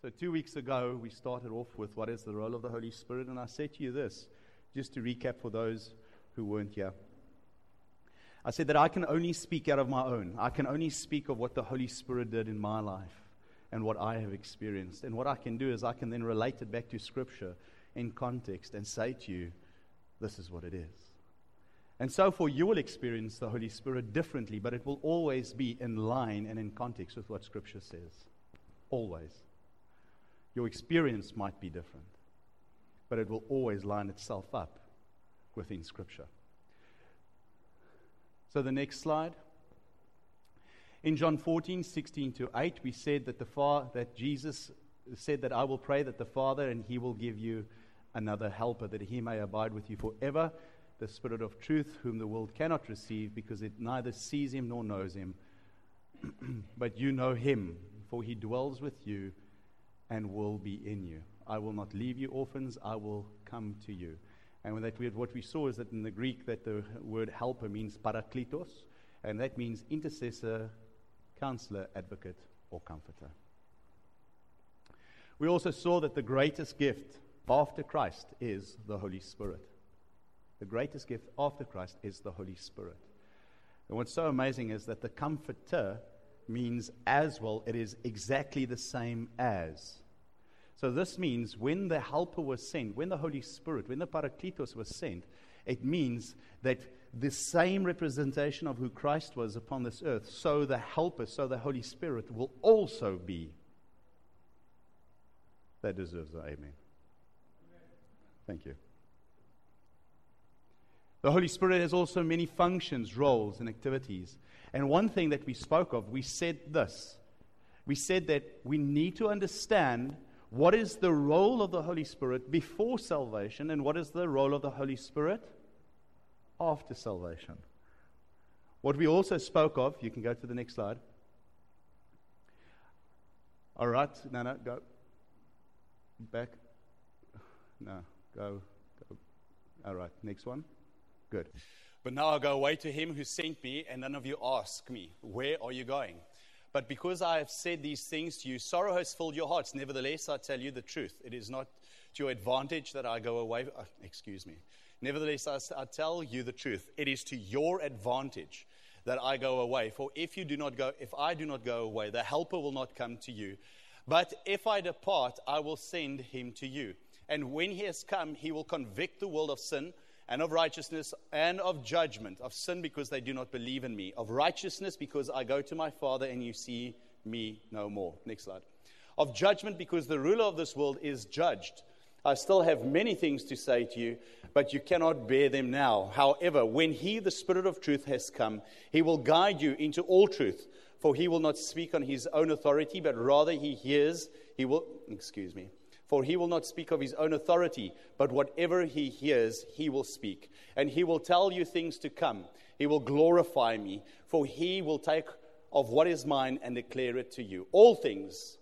So 2 weeks ago, we started off with what is the role of the Holy Spirit, and I said to you this, just to recap for those who weren't here. I said that I can only speak out of my own. I can only speak of what the Holy Spirit did in my life and what I have experienced. And what I can do is I can then relate it back to Scripture in context and say to you, this is what it is. And so for you will experience the Holy Spirit differently, but it will always be in line and in context with what Scripture says. Always. Your experience might be different, but it will always line itself up within Scripture. So the next slide. In John 14:16-8, we said that Jesus said that I will pray that the Father, and He will give you another helper, that He may abide with you forever, the Spirit of truth, whom the world cannot receive, because it neither sees Him nor knows Him. But you know Him, for He dwells with you and will be in you. I will not leave you orphans, I will come to you. And what we saw is that in the Greek that the word helper means parakletos, and that means intercessor, counselor, advocate, or comforter. We also saw that the greatest gift after Christ is the Holy Spirit. The greatest gift after Christ is the Holy Spirit. And what's so amazing is that the comforter means as well, it is exactly the same as. So this means when the helper was sent, when the Holy Spirit, when the Parakletos was sent, it means that the same representation of who Christ was upon this earth, so the helper, so the Holy Spirit will also be. That deserves an amen. Thank you. The Holy Spirit has also many functions, roles, and activities. And one thing that we spoke of, we said this. We said that we need to understand what is the role of the Holy Spirit before salvation, and what is the role of the Holy Spirit after salvation. What we also spoke of, you can go to the next slide. All right, no, go back. No, go. All right, next one. Good. But now I go away to Him who sent me, and none of you ask me, where are you going? But because I have said these things to you, sorrow has filled your hearts. Nevertheless, I tell you the truth. It is not to your advantage that I go away. Nevertheless, I tell you the truth. It is to your advantage that I go away. For if I do not go away, the helper will not come to you. But if I depart, I will send him to you. And when he has come, he will convict the world of sin and of righteousness and of judgment. Of sin, because they do not believe in me. Of righteousness, because I go to my Father and you see me no more. Next slide. Of judgment, because the ruler of this world is judged. I still have many things to say to you, but you cannot bear them now. However, when He, the Spirit of truth, has come, He will guide you into all truth. For He will not speak on His own authority, but rather For He will not speak of His own authority, but whatever He hears, He will speak. And He will tell you things to come. He will glorify me, for He will take of what is mine and declare it to you. All things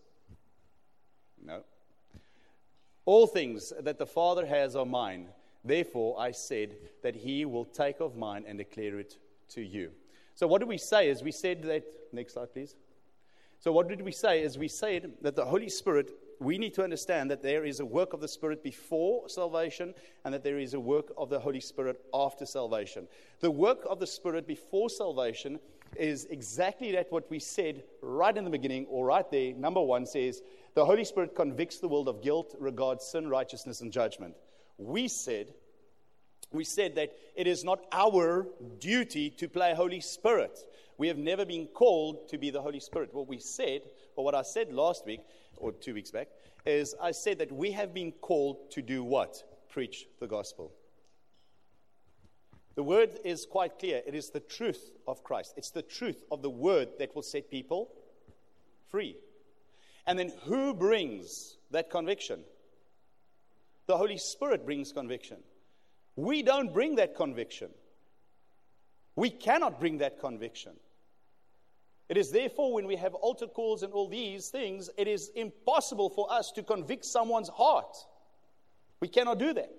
that the Father has are mine. Therefore, I said that He will take of mine and declare it to you. So what did we say? Is we said that, next slide please. So what did we say? Is we said that the Holy Spirit, we need to understand that there is a work of the Spirit before salvation and that there is a work of the Holy Spirit after salvation. The work of the Spirit before salvation is exactly that what we said right in the beginning, or right there. Number 1 says, the Holy Spirit convicts the world of guilt, regards sin, righteousness, and judgment. We said that it is not our duty to play Holy Spirit. We have never been called to be the Holy Spirit. What I said last week, or 2 weeks back, is I said that we have been called to do what? Preach the gospel. The word is quite clear. It is the truth of Christ. It's the truth of the word that will set people free. And then who brings that conviction? The Holy Spirit brings conviction. We don't bring that conviction. We cannot bring that conviction. It is therefore when we have altar calls and all these things, it is impossible for us to convict someone's heart. We cannot do that.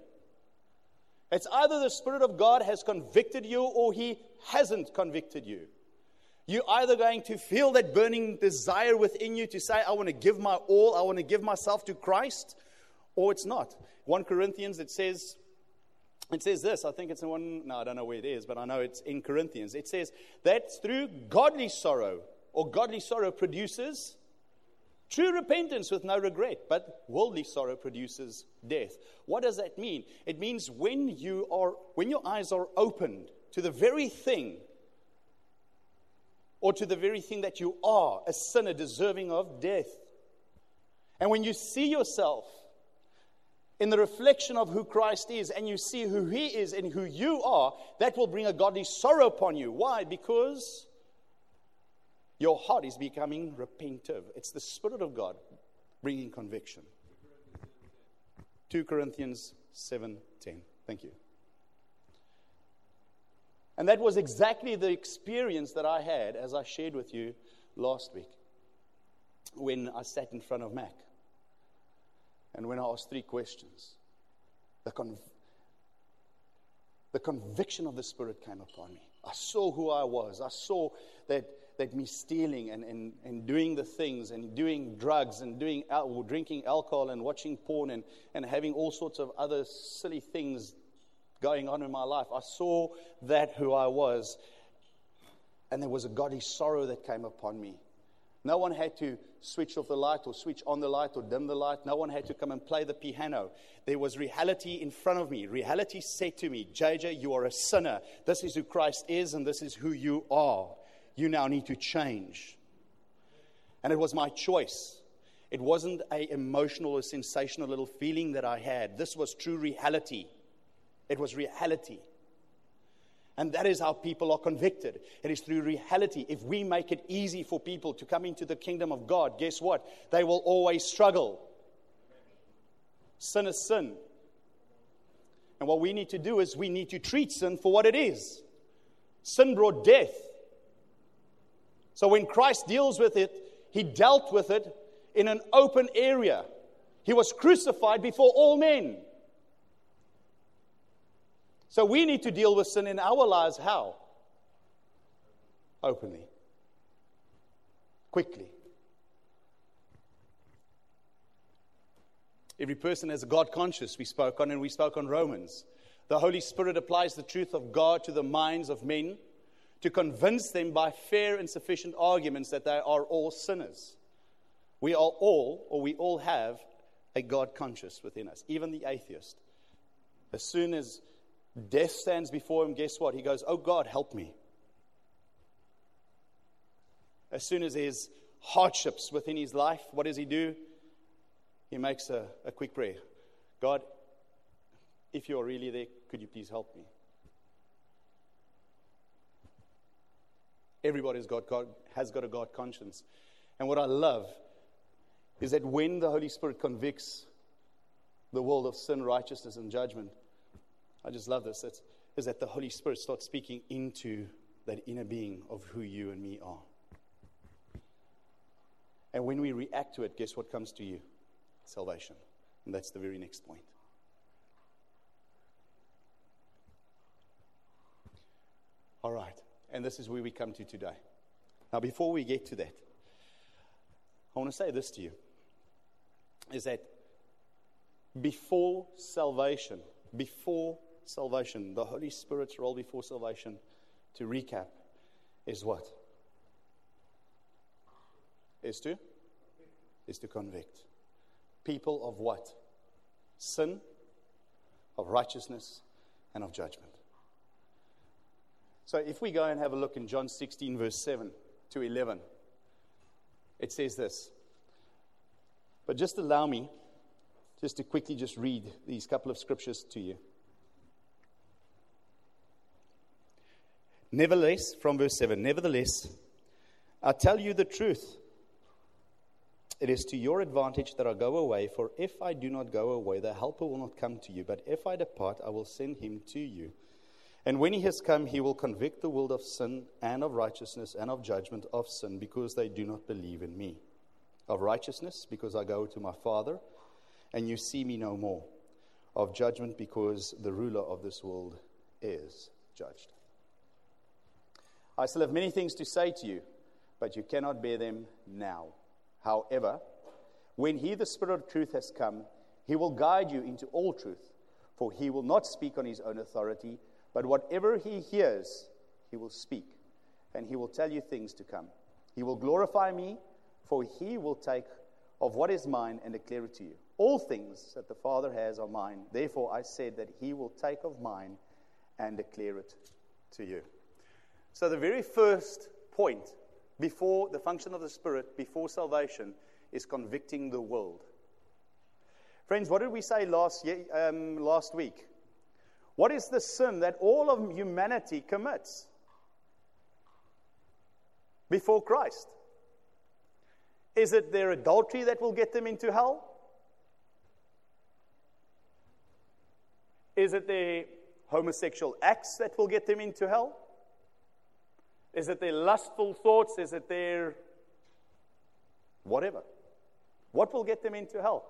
It's either the Spirit of God has convicted you or He hasn't convicted you. You're either going to feel that burning desire within you to say, I want to give my all, I want to give myself to Christ, or it's not. 1 Corinthians, it says this, I think it's in one, no, I don't know where it is, but I know it's in Corinthians. It says that through godly sorrow produces true repentance with no regret, but worldly sorrow produces death. What does that mean? It means when your eyes are opened to the very thing, or to the very thing that you are, a sinner deserving of death. And when you see yourself in the reflection of who Christ is, and you see who He is and who you are, that will bring a godly sorrow upon you. Why? Because your heart is becoming repentive. It's the Spirit of God bringing conviction. 2 Corinthians 7:10. Thank you. And that was exactly the experience that I had, as I shared with you last week, when I sat in front of Mac. And when I asked 3 questions, the conviction of the Spirit came upon me. I saw who I was. I saw that me stealing and doing the things and doing drugs and drinking alcohol and watching porn and having all sorts of other silly things going on in my life. I saw that who I was. And there was a godly sorrow that came upon me. No one had to switch off the light or switch on the light or dim the light. No one had to come and play the piano. There was reality in front of me. Reality said to me, JJ, you are a sinner. This is who Christ is and this is who you are. You now need to change. And it was my choice. It wasn't an emotional or sensational little feeling that I had. This was true reality. It was reality. And that is how people are convicted. It is through reality. If we make it easy for people to come into the kingdom of God, guess what? They will always struggle. Sin is sin. And what we need to do is we need to treat sin for what it is. Sin brought death. So when Christ deals with it, He dealt with it in an open area. He was crucified before all men. So we need to deal with sin in our lives. How? Openly. Quickly. Every person has a God conscience we spoke on, and we spoke on Romans. The Holy Spirit applies the truth of God to the minds of men to convince them by fair and sufficient arguments that they are all sinners. We all have a God conscience within us, even the atheist. As soon as death stands before him, guess what? He goes, oh God, help me. As soon as there's hardships within his life, what does he do? He makes a quick prayer. God, if you're really there, could you please help me? Everybody's has got a God conscience. And what I love is that when the Holy Spirit convicts the world of sin, righteousness, and judgment, I just love this, is that the Holy Spirit starts speaking into that inner being of who you and me are. And when we react to it, guess what comes to you? Salvation. And that's the very next point. All right. And this is where we come to today. Now, before we get to that, I want to say this to you, is that before salvation, the Holy Spirit's role before salvation, to recap, is what? Is to convict. People of what? Sin, of righteousness, and of judgment. So if we go and have a look in John 16, verse 7 to 11, it says this. But just allow me just to quickly just read these couple of scriptures to you. Nevertheless, from verse 7, nevertheless, I tell you the truth. It is to your advantage that I go away, for if I do not go away, the Helper will not come to you. But if I depart, I will send him to you. And when he has come, he will convict the world of sin and of righteousness and of judgment. Of sin, because they do not believe in me. Of righteousness, because I go to my Father, and you see me no more. Of judgment, because the ruler of this world is judged. I still have many things to say to you, but you cannot bear them now. However, when He, the Spirit of truth, has come, He will guide you into all truth, for He will not speak on His own authority, but whatever He hears, He will speak, and He will tell you things to come. He will glorify me, for He will take of what is mine and declare it to you. All things that the Father has are mine. Therefore I said that He will take of mine and declare it to you. So the very first point before the function of the Spirit, before salvation, is convicting the world. Friends, what did we say last week? What is the sin that all of humanity commits before Christ? Is it their adultery that will get them into hell? Is it their homosexual acts that will get them into hell? Is it their lustful thoughts? Is it their whatever? What will get them into hell?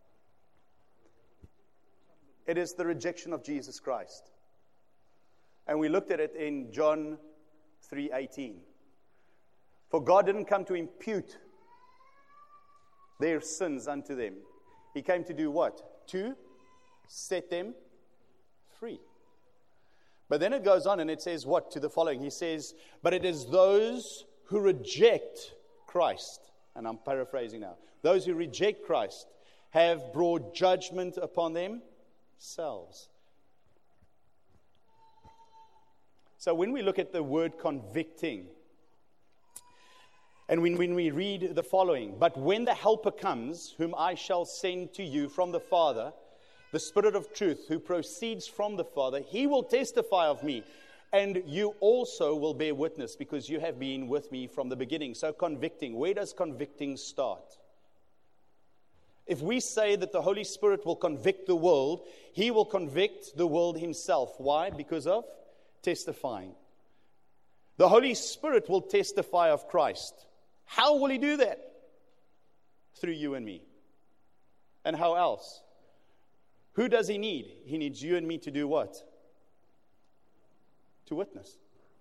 It is the rejection of Jesus Christ. And we looked at it in John 3:18. For God didn't come to impute their sins unto them. He came to do what? To set them free. But then it goes on and it says what to the following? He says, but it is those who reject Christ. And I'm paraphrasing now. Those who reject Christ have brought judgment upon themselves. So when we look at the word convicting, and when we read the following, but when the Helper comes, whom I shall send to you from the Father, the Spirit of truth, who proceeds from the Father, He will testify of me, and you also will bear witness, because you have been with me from the beginning. So convicting, where does convicting start? If we say that the Holy Spirit will convict the world, He will convict the world Himself. Why? Because of testifying. The Holy Spirit will testify of Christ. How will He do that? Through you and me. And how else? Who does He need? He needs you and me to do what? To witness.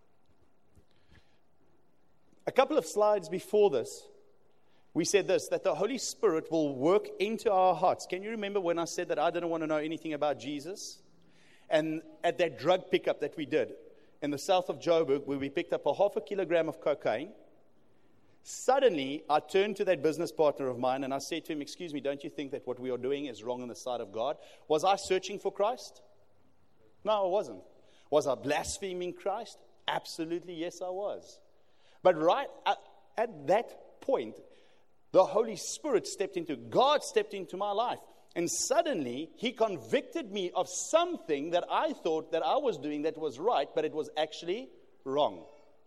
A couple of slides before this, we said this, that the Holy Spirit will work into our hearts. Can you remember when I said that I didn't want to know anything about Jesus? And at that drug pickup that we did in the south of Joburg, where we picked up a 0.5 kilogram of cocaine, suddenly I turned to that business partner of mine and I said to him, excuse me, don't you think that what we are doing is wrong in the sight of God? Was I searching for Christ? No, I wasn't. Was I blaspheming Christ? Absolutely, yes, I was. But right at that point, the Holy Spirit God stepped into my life. And suddenly, He convicted me of something that I thought that I was doing that was right, but it was actually wrong.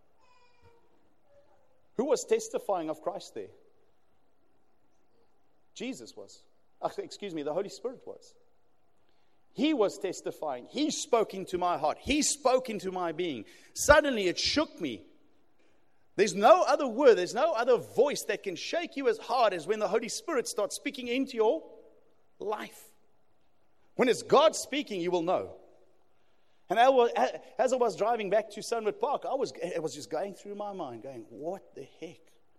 Who was testifying of Christ there? Jesus was. The Holy Spirit was. He was testifying. He spoke into my heart. He spoke into my being. Suddenly it shook me. There's no other word, there's no other voice that can shake you as hard as when the Holy Spirit starts speaking into your life. When it's God speaking, you will know. And as I was driving back to Sunwood Park, it was just going through my mind, going, what the heck?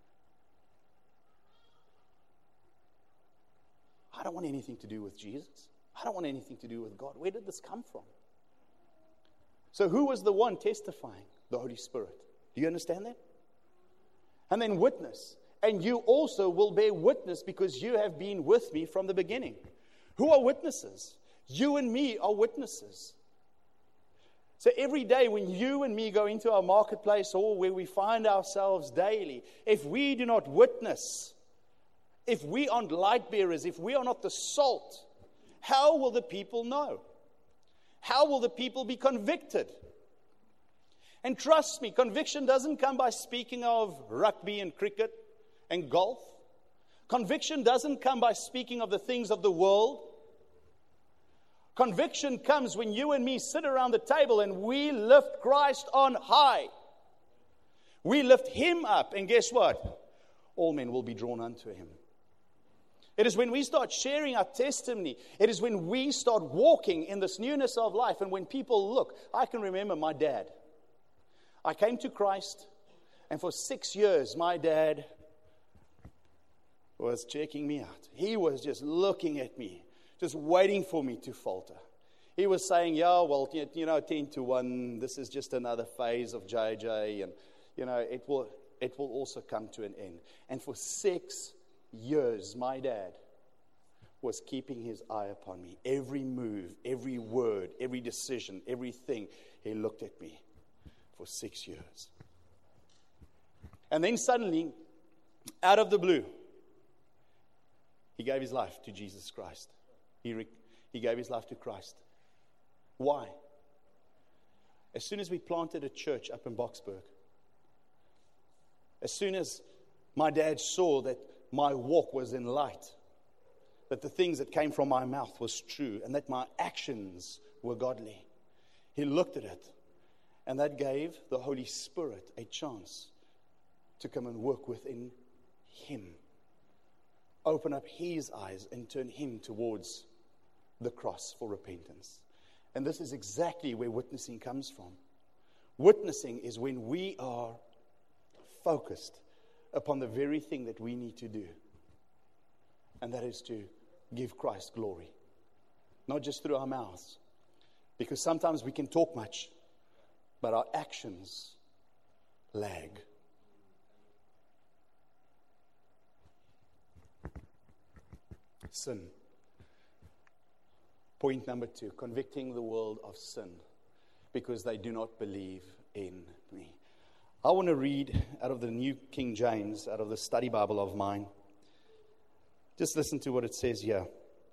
I don't want anything to do with Jesus. I don't want anything to do with God. Where did this come from? So who was the one testifying? The Holy Spirit. Do you understand that? And then witness. And you also will bear witness because you have been with me from the beginning. Who are witnesses? You and me are witnesses. So every day when you and me go into our marketplace or where we find ourselves daily, if we do not witness, if we aren't light bearers, if we are not the salt, how will the people know? How will the people be convicted? And trust me, conviction doesn't come by speaking of rugby and cricket and golf. Conviction doesn't come by speaking of the things of the world. Conviction comes when you and me sit around the table and we lift Christ on high. We lift Him up, and guess what? All men will be drawn unto Him. It is when we start sharing our testimony. It is when we start walking in this newness of life. And when people look, I can remember my dad. I came to Christ, and for 6 years, my dad was checking me out. He was just looking at me, just waiting for me to falter. He was saying, yeah, well, 10 to 1, this is just another phase of JJ, and, it will also come to an end. And for 6 years, my dad was keeping his eye upon me. Every move, every word, every decision, everything, he looked at me for 6 years. And then suddenly, out of the blue, he gave his life to Jesus Christ. He gave his life to Christ. Why? As soon as we planted a church up in Boksburg, as soon as my dad saw that my walk was in light, that the things that came from my mouth was true, and that my actions were godly, he looked at it, and that gave the Holy Spirit a chance to come and work within him, open up his eyes and turn him towards the cross for repentance. And this is exactly where witnessing comes from. Witnessing is when we are focused upon the very thing that we need to do, and that is to give Christ glory, not just through our mouths, because sometimes we can talk much, but our actions lag. Sin. Point number 2, convicting the world of sin because they do not believe in me. I want to read out of the New King James, out of the study Bible of mine. Just listen to what it says here.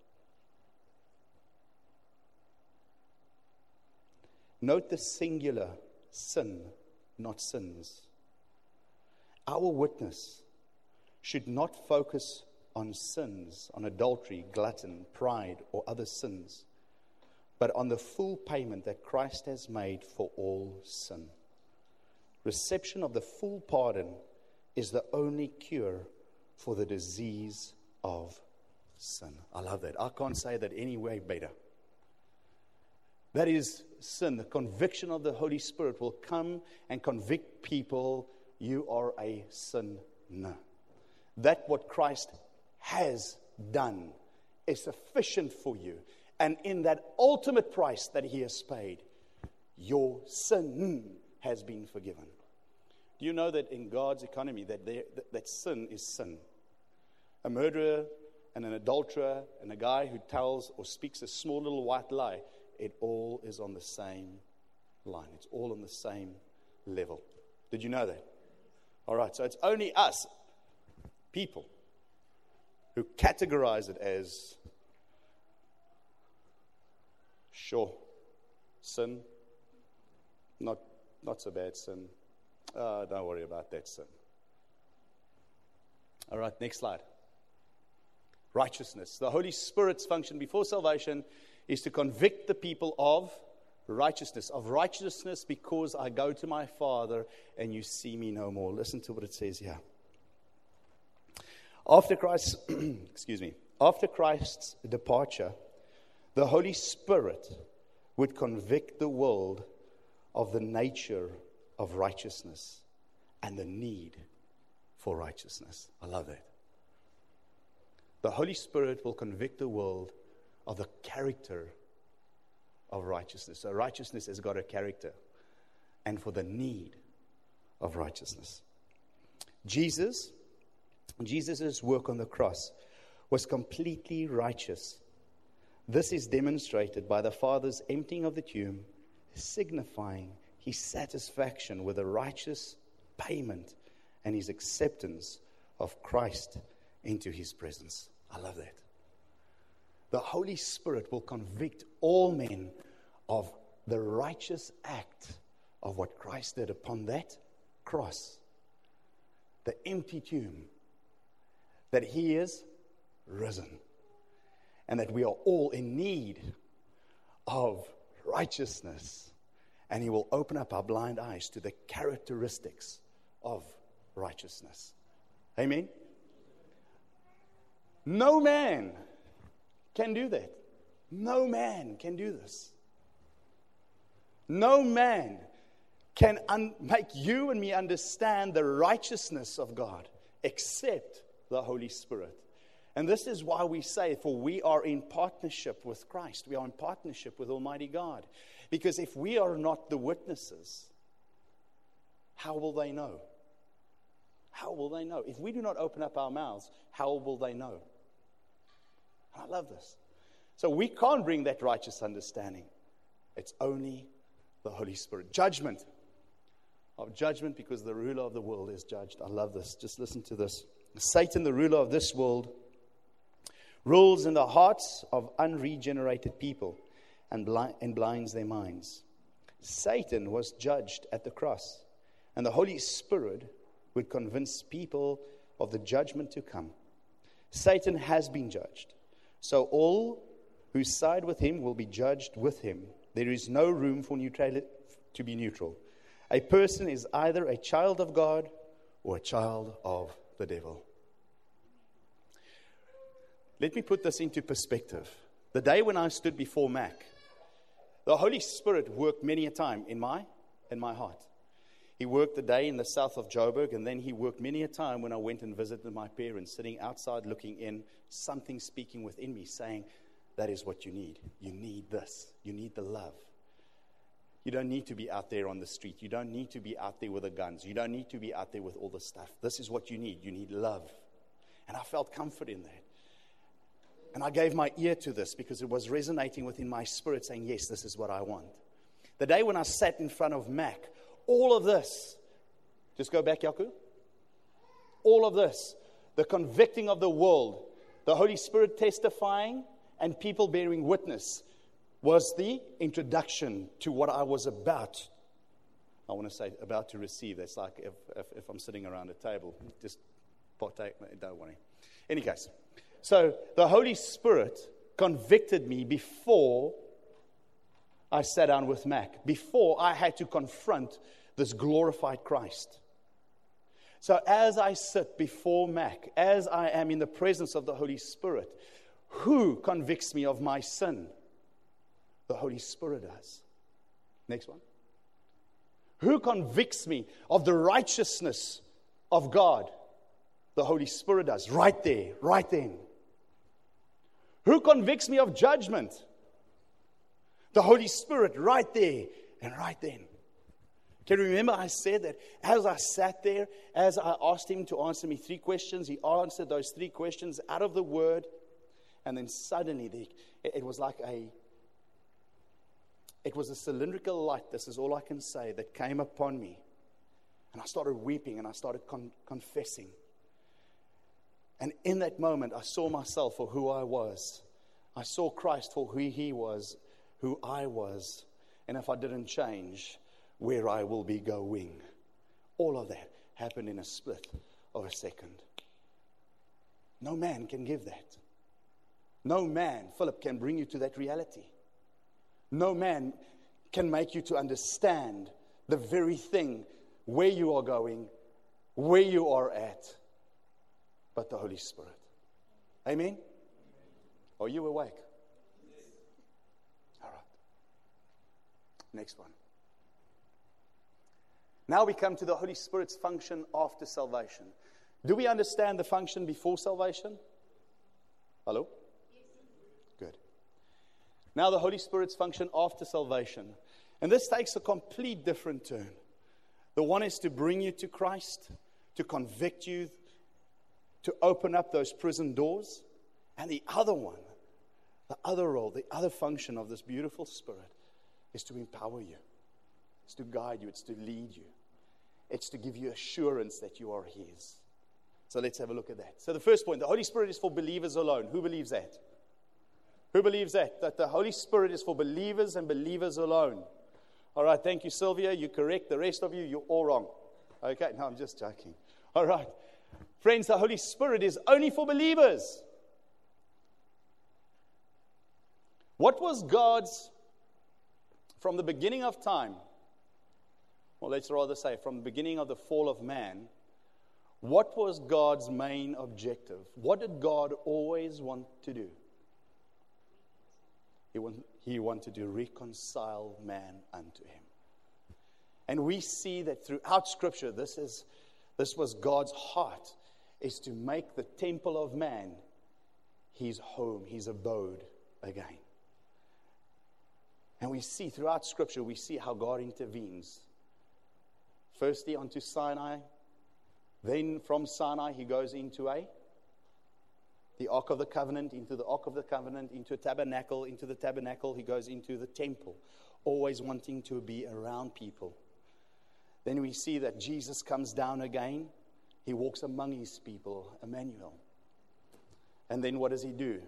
Note the singular, sin, not sins. Our witness should not focus on sins, on adultery, glutton, pride, or other sins, but on the full payment that Christ has made for all sin. Reception of the full pardon is the only cure for the disease of sin. I love that. I can't say that any way better. That is sin. The conviction of the Holy Spirit will come and convict people. You are a sinner. That what Christ has done is sufficient for you. And in that ultimate price that he has paid, your sin has been forgiven. Do you know that in God's economy that sin is sin? A murderer and an adulterer and a guy who tells or speaks a small little white lie, it all is on the same line. It's all on the same level. Did you know that? All right, so it's only us, people, who categorize it as, sure, sin, not so bad sin. Don't worry about that sin. All right, next slide. Righteousness. The Holy Spirit's function before salvation is to convict the people of righteousness. Of righteousness because I go to my Father and you see me no more. Listen to what it says here. After Christ's departure, the Holy Spirit would convict the world of the nature of righteousness and the need for righteousness. I love that. The Holy Spirit will convict the world of the character of righteousness. So righteousness has got a character, and for the need of righteousness. Jesus' work on the cross was completely righteous. This is demonstrated by the Father's emptying of the tomb, signifying his satisfaction with a righteous payment and his acceptance of Christ into his presence. I love that. The Holy Spirit will convict all men of the righteous act of what Christ did upon that cross, the empty tomb, that he is risen, and that we are all in need of righteousness. And he will open up our blind eyes to the characteristics of righteousness. Amen? No man can do that. No man can do this. No man can make you and me understand the righteousness of God except the Holy Spirit. And this is why we say, for we are in partnership with Christ. We are in partnership with Almighty God. Because if we are not the witnesses, how will they know? How will they know? If we do not open up our mouths, how will they know? I love this. So we can't bring that righteous understanding. It's only the Holy Spirit. Judgment. Of judgment, because the ruler of the world is judged. I love this. Just listen to this. Satan, the ruler of this world, rules in the hearts of unregenerated people and blinds their minds. Satan was judged at the cross, and the Holy Spirit would convince people of the judgment to come. Satan has been judged, so all who side with him will be judged with him. There is no room for neutrality to be neutral. A person is either a child of God or a child of the devil. Let me put this into perspective. The day when I stood before Mac, the Holy Spirit worked many a time in my heart. He worked the day in the south of Joburg, and then he worked many a time when I went and visited my parents, sitting outside looking in, something speaking within me, saying, that is what you need. You need this. You need the love. You don't need to be out there on the street. You don't need to be out there with the guns. You don't need to be out there with all the stuff. This is what you need. You need love. And I felt comfort in that. And I gave my ear to this because it was resonating within my spirit, saying, yes, this is what I want. The day when I sat in front of Mac, all of this, just go back, Yaku. All of this, the convicting of the world, the Holy Spirit testifying, and people bearing witness, was the introduction to what I was about. I want to say about to receive. That's like if I'm sitting around a table, just partake. Don't worry. Any case, so the Holy Spirit convicted me before I sat down with Mac, before I had to confront this glorified Christ. So as I sit before Mac, as I am in the presence of the Holy Spirit, who convicts me of my sin? The Holy Spirit does. Next one. Who convicts me of the righteousness of God? The Holy Spirit does. Right there, right then. Who convicts me of judgment? The Holy Spirit, right there and right then. Can you remember I said that as I sat there, as I asked him to answer me 3 questions, he answered those 3 questions out of the Word, and then suddenly it was like it was a cylindrical light, this is all I can say, that came upon me. And I started weeping and I started confessing. And in that moment, I saw myself for who I was. I saw Christ for who He was, who I was. And if I didn't change, where I will be going. All of that happened in a split of a second. No man can give that. No man, Philip, can bring you to that reality. No man can make you to understand the very thing where you are going, where you are at, but the Holy Spirit. Amen? Are you awake? All right. Next one. Now we come to the Holy Spirit's function after salvation. Do we understand the function before salvation? Hello? Good. Now the Holy Spirit's function after salvation. And this takes a complete different turn. The one is to bring you to Christ, to convict you, to open up those prison doors. And the other one, the other role, the other function of this beautiful Spirit is to empower you. It's to guide you. It's to lead you. It's to give you assurance that you are His. So let's have a look at that. So the first point, the Holy Spirit is for believers alone. Who believes that? Who believes that? That the Holy Spirit is for believers and believers alone. All right, thank you, Sylvia. You're correct. The rest of you, you're all wrong. Okay, no, I'm just joking. All right. Friends, the Holy Spirit is only for believers. What was God's, from the beginning of time, well, let's rather say from the beginning of the fall of man, what was God's main objective? What did God always want to do? He wanted to reconcile man unto Him. And we see that throughout Scripture, this was God's heart, is to make the temple of man his home, his abode again. And we see throughout Scripture, we see how God intervenes. Firstly onto Sinai. Then from Sinai, he goes into the Ark of the Covenant, into the Ark of the Covenant, into a tabernacle, into the tabernacle, he goes into the temple, always wanting to be around people. Then we see that Jesus comes down again. He walks among his people, Emmanuel. And then what does he do?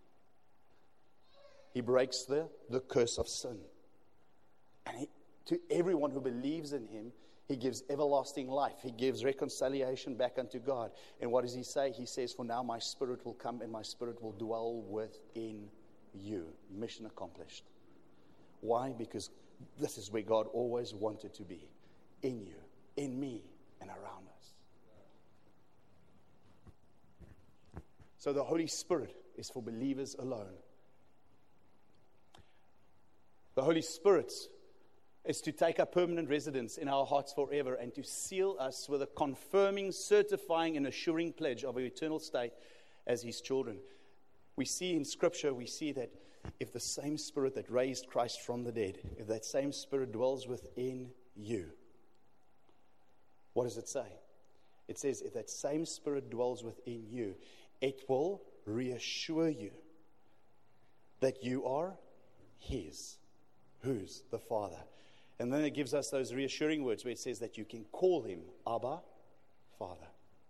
He breaks the curse of sin. And to everyone who believes in him, he gives everlasting life. He gives reconciliation back unto God. And what does he say? He says, for now my Spirit will come and my Spirit will dwell within you. Mission accomplished. Why? Because this is where God always wanted to be. In you, in me, and around us. So the Holy Spirit is for believers alone. The Holy Spirit is to take up permanent residence in our hearts forever and to seal us with a confirming, certifying, and assuring pledge of our eternal state as his children. We see in Scripture, we see that if the same Spirit that raised Christ from the dead, if that same Spirit dwells within you, what does it say? It says, if that same Spirit dwells within you, it will reassure you that you are his. Whose? The Father. And then it gives us those reassuring words where it says that you can call him Abba, Father.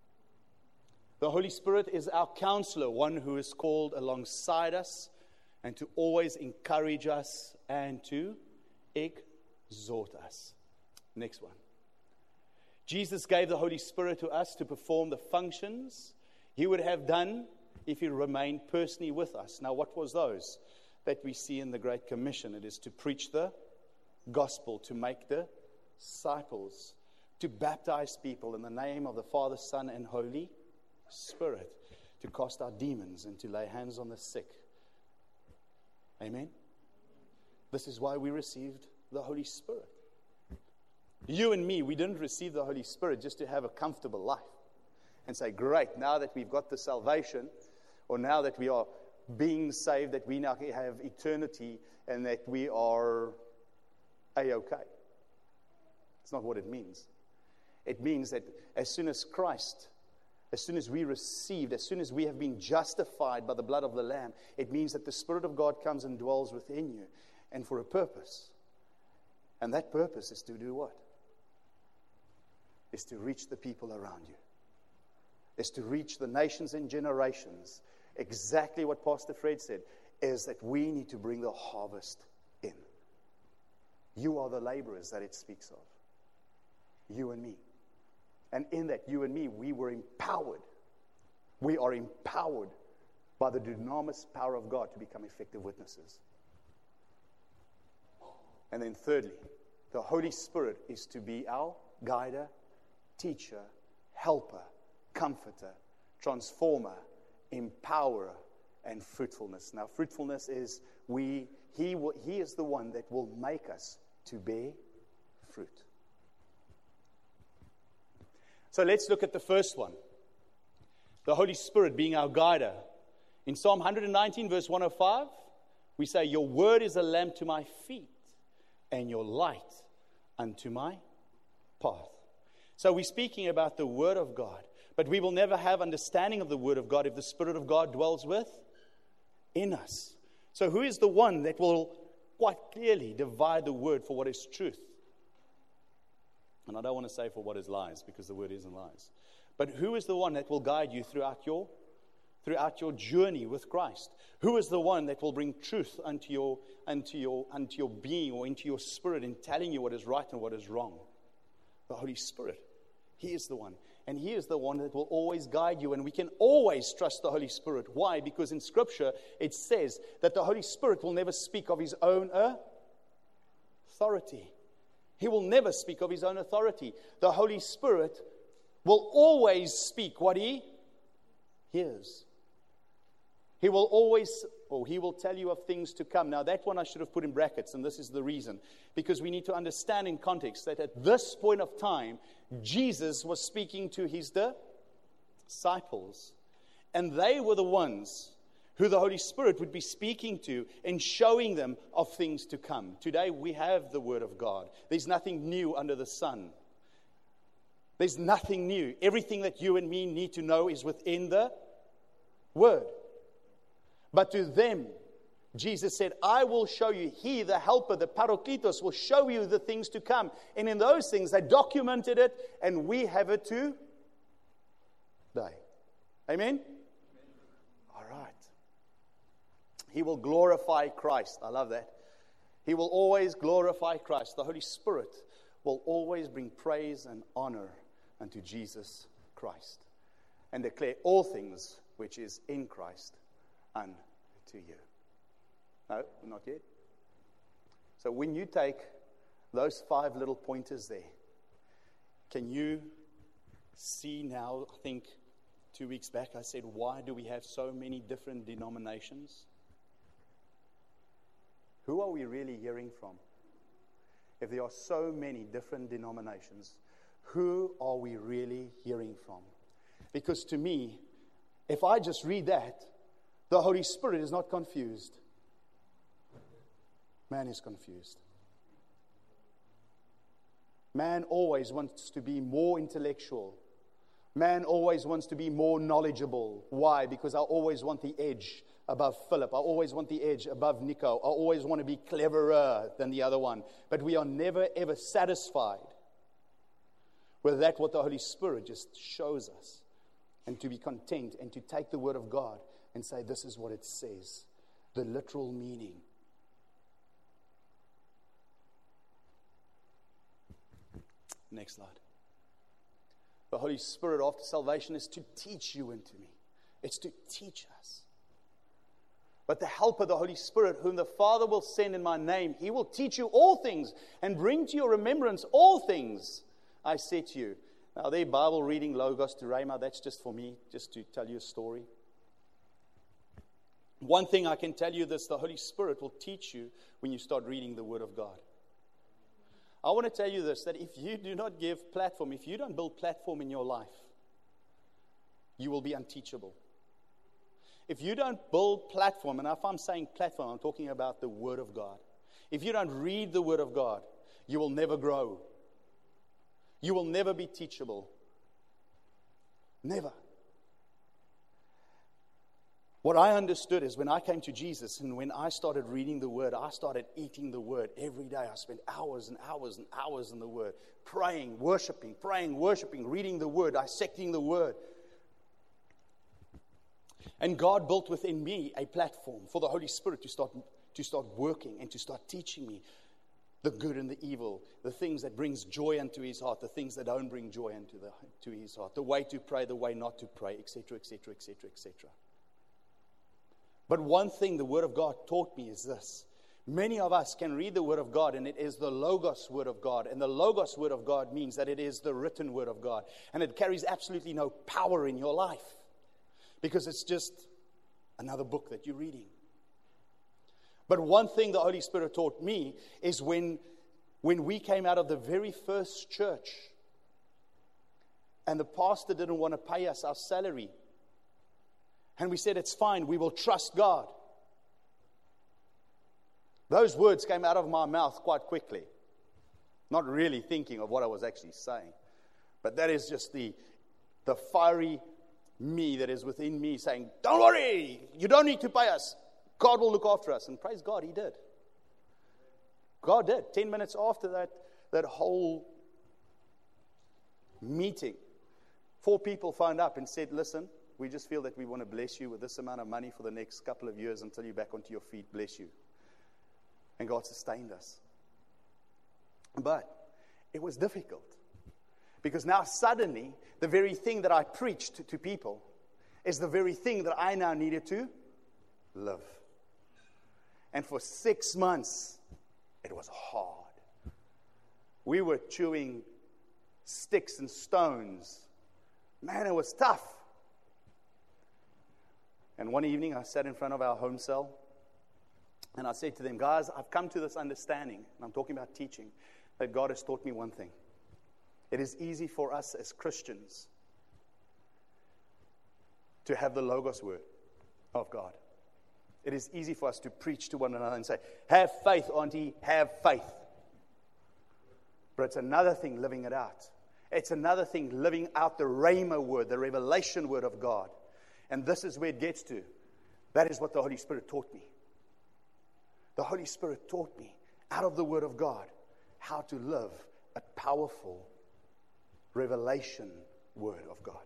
The Holy Spirit is our counselor, one who is called alongside us and to always encourage us and to exhort us. Next one. Jesus gave the Holy Spirit to us to perform the functions he would have done if he remained personally with us. Now, what was those that we see in the Great Commission? It is to preach the gospel, to make disciples, to baptize people in the name of the Father, Son, and Holy Spirit, to cast out demons and to lay hands on the sick. Amen? This is why we received the Holy Spirit. You and me, we didn't receive the Holy Spirit just to have a comfortable life and say, great, now that we've got the salvation, or now that we are being saved, that we now have eternity and that we are A-okay. It's not what it means. It means that as soon as Christ, as soon as we received, as soon as we have been justified by the blood of the Lamb, it means that the Spirit of God comes and dwells within you, and for a purpose. And that purpose is to do what? Is to reach the people around you. Is to reach the nations and generations. Exactly what Pastor Fred said, is that we need to bring the harvest in. You are the laborers that it speaks of. You and me. And in that, you and me, we were empowered. We are empowered by the dunamis power of God to become effective witnesses. And then thirdly, the Holy Spirit is to be our guider, teacher, helper, comforter, transformer, empowerer, and fruitfulness. Now, fruitfulness is He is the one that will make us to bear fruit. So let's look at the first one. The Holy Spirit being our guider. In Psalm 119, verse 105, we say, your word is a lamp to my feet and your light unto my path. So we're speaking about the Word of God. But we will never have understanding of the Word of God if the Spirit of God dwells within us. So who is the one that will quite clearly divide the Word for what is truth? And I don't want to say for what is lies, because the Word isn't lies. But who is the one that will guide you throughout your journey with Christ? Who is the one that will bring truth unto your being or into your spirit in telling you what is right and what is wrong? The Holy Spirit. He is the one. And He is the one that will always guide you. And we can always trust the Holy Spirit. Why? Because in Scripture it says that the Holy Spirit will never speak of His own authority. He will never speak of His own authority. The Holy Spirit will always speak what He hears. He will always, or He will tell you of things to come. Now, that one I should have put in brackets, and this is the reason. Because we need to understand in context that at this point of time, Jesus was speaking to His disciples. And they were the ones who the Holy Spirit would be speaking to and showing them of things to come. Today, we have the Word of God. There's nothing new under the sun. There's nothing new. Everything that you and me need to know is within the Word. But to them, Jesus said, I will show you, He, the Helper, the Parakletos, will show you the things to come. And in those things, they documented it, and we have it today. Amen? All right. He will glorify Christ. I love that. He will always glorify Christ. The Holy Spirit will always bring praise and honor unto Jesus Christ and declare all things which is in Christ unto you. No, not yet. So when you take those 5 little pointers there, can you see now, I think 2 weeks back I said, why do we have so many different denominations? Who are we really hearing from? If there are so many different denominations, who are we really hearing from? Because to me, if I just read that, the Holy Spirit is not confused. Man is confused. Man always wants to be more intellectual. Man always wants to be more knowledgeable. Why? Because I always want the edge above Philip. I always want the edge above Nico. I always want to be cleverer than the other one. But we are never, ever satisfied with that what the Holy Spirit just shows us. And to be content and to take the Word of God and say, this is what it says. The literal meaning. Next slide. The Holy Spirit after salvation is to teach you and to me. It's to teach us. But the Helper, the Holy Spirit, whom the Father will send in my name, He will teach you all things and bring to your remembrance all things I said to you. Now, their Bible reading, Logos to Rhema, that's just for me, just to tell you a story. One thing I can tell you this, the Holy Spirit will teach you when you start reading the Word of God. I want to tell you this, that if you do not give platform, if you don't build platform in your life, you will be unteachable. If you don't build platform, and if I'm saying platform, I'm talking about the Word of God. If you don't read the Word of God, you will never grow. You will never be teachable. Never. What I understood is when I came to Jesus and when I started reading the Word, I started eating the Word every day. I spent hours and hours and hours in the Word, praying, worshiping, reading the Word, dissecting the Word. And God built within me a platform for the Holy Spirit to start working and to start teaching me the good and the evil, the things that brings joy unto His heart, the things that don't bring joy to His heart, the way to pray, the way not to pray, etc., etc., etc., etc. But one thing the Word of God taught me is this. Many of us can read the Word of God, and it is the Logos Word of God. And the Logos Word of God means that it is the written Word of God. And it carries absolutely no power in your life. Because it's just another book that you're reading. But one thing the Holy Spirit taught me is when we came out of the very first church, and the pastor didn't want to pay us our salary. And we said, it's fine, we will trust God. Those words came out of my mouth quite quickly. Not really thinking of what I was actually saying. But that is just the fiery me that is within me saying, don't worry, you don't need to pay us. God will look after us. And praise God, He did. God did. 10 minutes after that whole meeting, 4 people phoned up and said, listen, we just feel that we want to bless you with this amount of money for the next couple of years until you're back onto your feet. Bless you. And God sustained us. But it was difficult. Because now suddenly, the very thing that I preached to people is the very thing that I now needed to live. And for 6 months, it was hard. We were chewing sticks and stones. Man, it was tough. And one evening, I sat in front of our home cell, and I said to them, guys, I've come to this understanding, and I'm talking about teaching, that God has taught me one thing. It is easy for us as Christians to have the Logos word of God. It is easy for us to preach to one another and say, have faith, auntie, have faith. But it's another thing living it out. It's another thing living out the Rhema word, the revelation word of God. And this is where it gets to. That is what the Holy Spirit taught me. The Holy Spirit taught me out of the word of God how to live a powerful revelation word of God.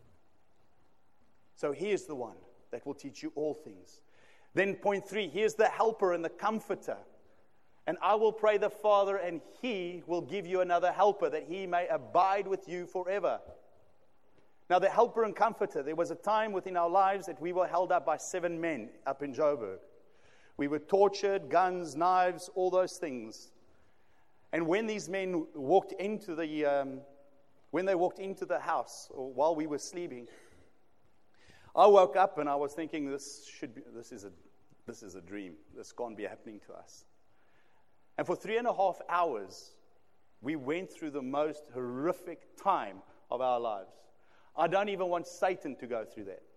So he is the one that will teach you all things. Then point 3, here's the helper and the comforter. And I will pray the Father, and he will give you another helper, that he may abide with you forever. Now, the helper and comforter, there was a time within our lives that we were held up by 7 men up in Joburg. We were tortured, guns, knives, all those things. And when these men walked into the house, or while we were sleeping, I woke up and I was thinking, this is a dream. This can't be happening to us. And for 3.5 hours, we went through the most horrific time of our lives. I don't even want Satan to go through that.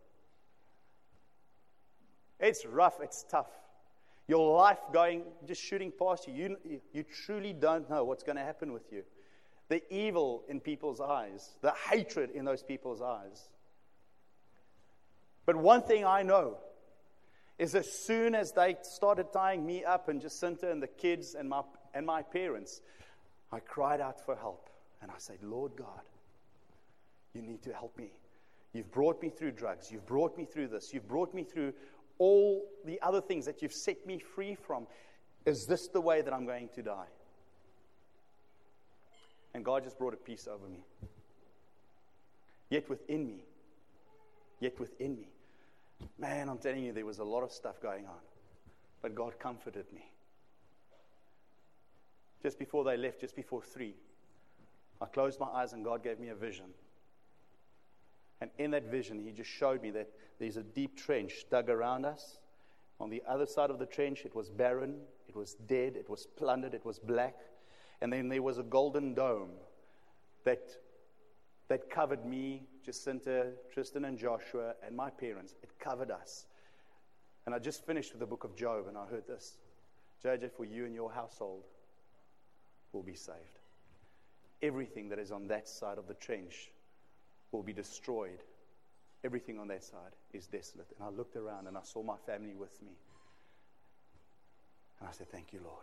It's rough, it's tough. Your life just shooting past you. You truly don't know what's going to happen with you. The evil in people's eyes, the hatred in those people's eyes. But one thing I know is as soon as they started tying me up, and Jacinta and the kids and my parents, I cried out for help. And I said, Lord God, you need to help me. You've brought me through drugs. You've brought me through this. You've brought me through all the other things that you've set me free from. Is this the way that I'm going to die? And God just brought a peace over me. Yet within me, man, I'm telling you, there was a lot of stuff going on. But God comforted me. Just before they left, just before 3, I closed my eyes and God gave me a vision. And in that vision, He just showed me that there's a deep trench dug around us. On the other side of the trench, it was barren, it was dead, it was plundered, it was black. And then there was a golden dome that covered me, Jacinta, Tristan and Joshua, and my parents. It covered us. And I just finished with the book of Job, and I heard this. JJ, for you and your household will be saved. Everything that is on that side of the trench will be destroyed. Everything on that side is desolate. And I looked around and I saw my family with me. And I said, thank you, Lord.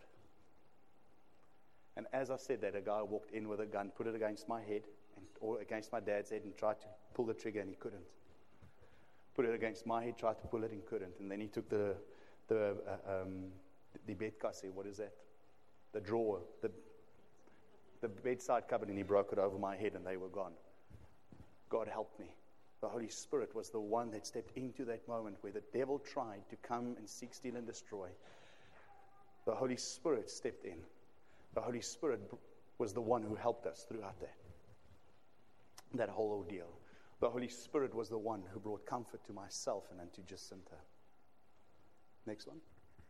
And as I said that, a guy walked in with a gun, put it against my head, or against my dad's head, and tried to pull the trigger, and he couldn't. Put it against my head, tried to pull it, and couldn't. And then he took the bedkasse, what is that? The drawer, the bedside cupboard, and he broke it over my head, and they were gone. God helped me. The Holy Spirit was the one that stepped into that moment where the devil tried to come and seek, steal, and destroy. The Holy Spirit stepped in. The Holy Spirit was the one who helped us throughout that whole ordeal. The Holy Spirit was the one who brought comfort to myself and unto Jacinta. Next one.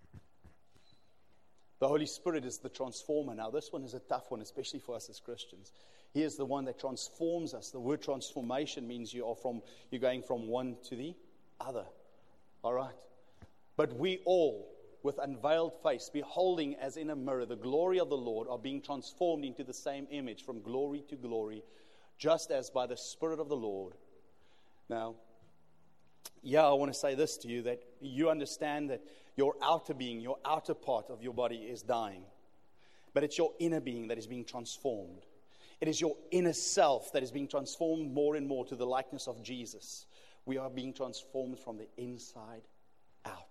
The Holy Spirit is the transformer. Now, this one is a tough one, especially for us as Christians. He is the one that transforms us. The word transformation means you're going from one to the other. All right? But we all, with unveiled face, beholding as in a mirror the glory of the Lord, are being transformed into the same image from glory to glory, just as by the Spirit of the Lord. Now, I want to say this to you, that you understand that your outer being, your outer part of your body is dying. But it's your inner being that is being transformed. It is your inner self that is being transformed more and more to the likeness of Jesus. We are being transformed from the inside out.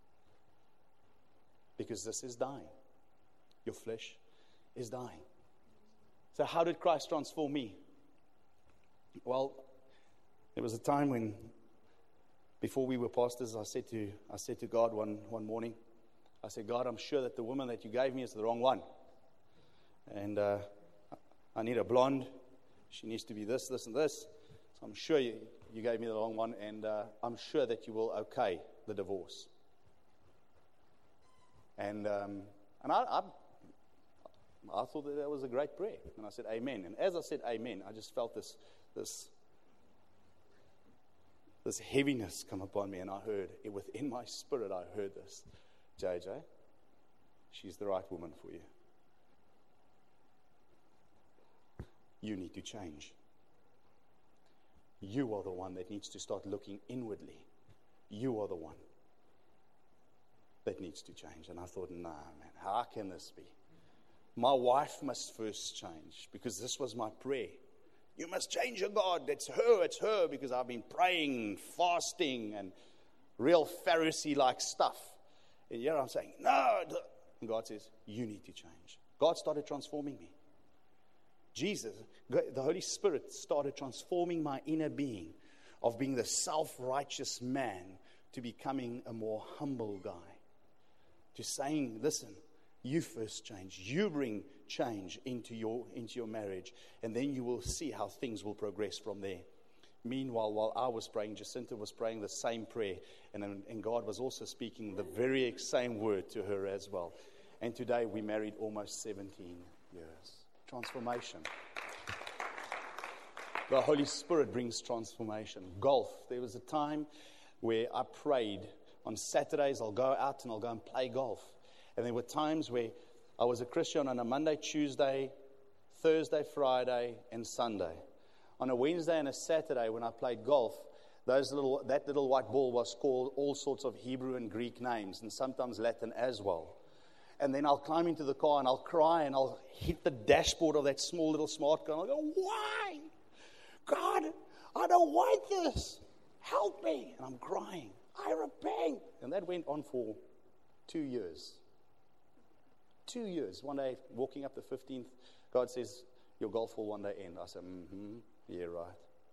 Because this is dying. Your flesh is dying. So how did Christ transform me? Well, there was a time when, before we were pastors, I said to God one morning, I said, God, I'm sure that the woman that you gave me is the wrong one. And I need a blonde. She needs to be this, this, and this. So I'm sure you you gave me the long one, and I'm sure that you will okay the divorce. And I thought that was a great prayer. And I said, amen. And as I said amen, I just felt this heaviness come upon me. And I heard, within my spirit, I heard this. JJ, she's the right woman for you. You need to change. You are the one that needs to start looking inwardly. You are the one that needs to change. And I thought, nah, man, how can this be? My wife must first change, because this was my prayer. You must change your God. It's her, because I've been praying, fasting, and real Pharisee-like stuff. And here I'm saying, no. And God says, you need to change. God started transforming me. Jesus, the Holy Spirit started transforming my inner being, of being the self-righteous man to becoming a more humble guy. To saying, listen, you first change. You bring change into your marriage, and then you will see how things will progress from there. Meanwhile, while I was praying, Jacinta was praying the same prayer, and God was also speaking the very same word to her as well. And today we married almost 17 years. Transformation. The Holy Spirit brings transformation. Golf. There was a time where I prayed. On Saturdays, I'll go out and I'll go and play golf. And there were times where I was a Christian on a Monday, Tuesday, Thursday, Friday, and Sunday. On a Wednesday and a Saturday, when I played golf, that little white ball was called all sorts of Hebrew and Greek names, and sometimes Latin as well. And then I'll climb into the car and I'll cry and I'll hit the dashboard of that small little smart car and I'll go, why? God, I don't want this. Help me. And I'm crying. I repent. And that went on for 2 years. 2 years. One day, walking up the 15th, God says, your golf will one day end. I said, yeah, right.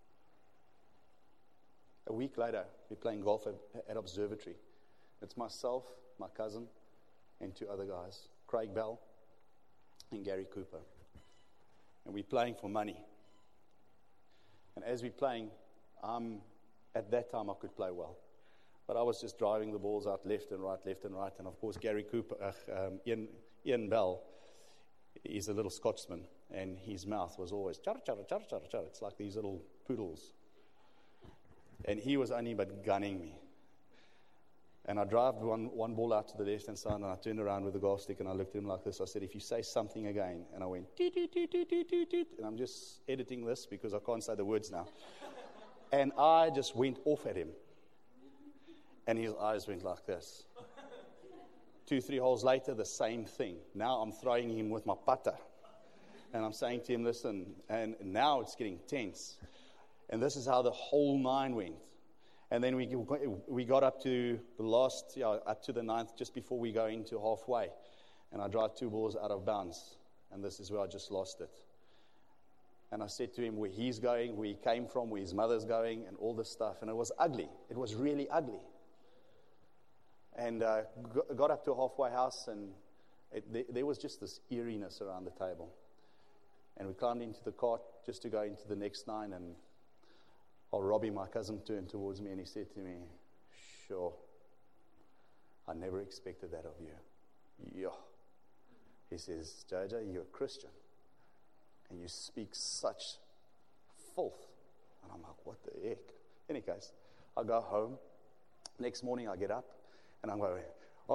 A week later, we're playing golf at Observatory. It's myself, my cousin, and 2 other guys, Craig Bell and Gary Cooper. And we're playing for money. And as we're playing, at that time I could play well. But I was just driving the balls out left and right. And of course, Gary Cooper, Ian Bell, is a little Scotsman, and his mouth was always char, char, char, char, char. It's like these little poodles. And he was only but gunning me. And I drive one ball out to the left-hand side, and I turned around with the golf stick, and I looked at him like this. I said, if you say something again, and I went, toot, toot, toot, toot, toot, toot, toot. And I'm just editing this because I can't say the words now. And I just went off at him. And his eyes went like this. 2-3 holes later, the same thing. Now I'm throwing him with my putter. And I'm saying to him, listen, and now it's getting tense. And this is how the whole 9 went. And then we got up to the up to the 9th, just before we go into halfway. And I drive 2 balls out of bounds. And this is where I just lost it. And I said to him where he's going, where he came from, where his mother's going, and all this stuff. And it was ugly. It was really ugly. And got up to a halfway house, and there was just this eeriness around the table. And we climbed into the cart just to go into the next 9, and Robbie, my cousin, turned towards me and he said to me, sure, I never expected that of you. Yeah. He says, JJ, you're a Christian, and you speak such filth. And I'm like, what the heck? In any case, I go home. Next morning I get up, and I'm going,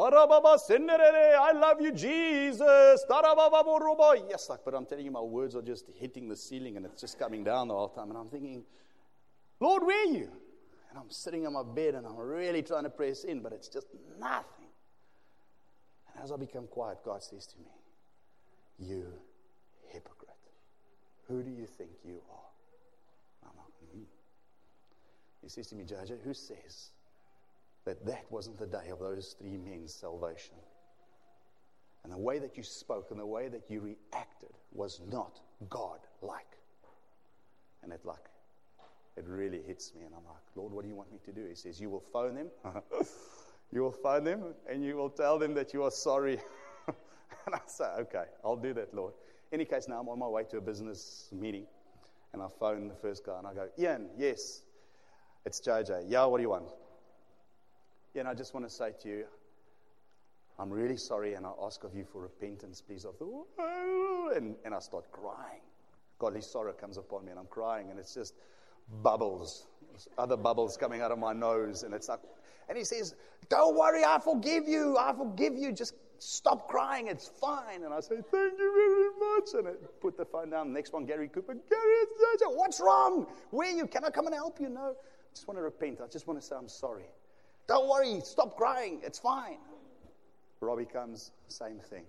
I love you, Jesus. Yes, but I'm telling you, my words are just hitting the ceiling, and it's just coming down the whole time. And I'm thinking, Lord, where are you? And I'm sitting on my bed, and I'm really trying to press in, but it's just nothing. And as I become quiet, God says to me, you hypocrite. Who do you think you are? I'm like, He says to me, JJ, who says that wasn't the day of those 3 men's salvation? And the way that you spoke and the way that you reacted was not God-like. And it really hits me, and I'm like, Lord, what do you want me to do? He says, you will phone them. You will phone them, and you will tell them that you are sorry. And I say, okay, I'll do that, Lord. In any case, now I'm on my way to a business meeting, and I phone the first guy, and I go, Ian, yes, It's JJ. Yeah, what do you want? Yeah, and I just want to say to you, I'm really sorry, and I ask of you for repentance, please. And I start crying. Godly sorrow comes upon me, and I'm crying, and it's just bubbles. There's other bubbles coming out of my nose, and it's like, and he says, don't worry, I forgive you, just stop crying, it's fine. And I say, thank you very much, and I put the phone down. Next one, Gary Cooper. Gary, it's JJ. What's wrong? Where are you? Can I come and help you? No, I just want to repent. I just want to say I'm sorry. Don't worry, stop crying, it's fine. Robbie comes, same thing.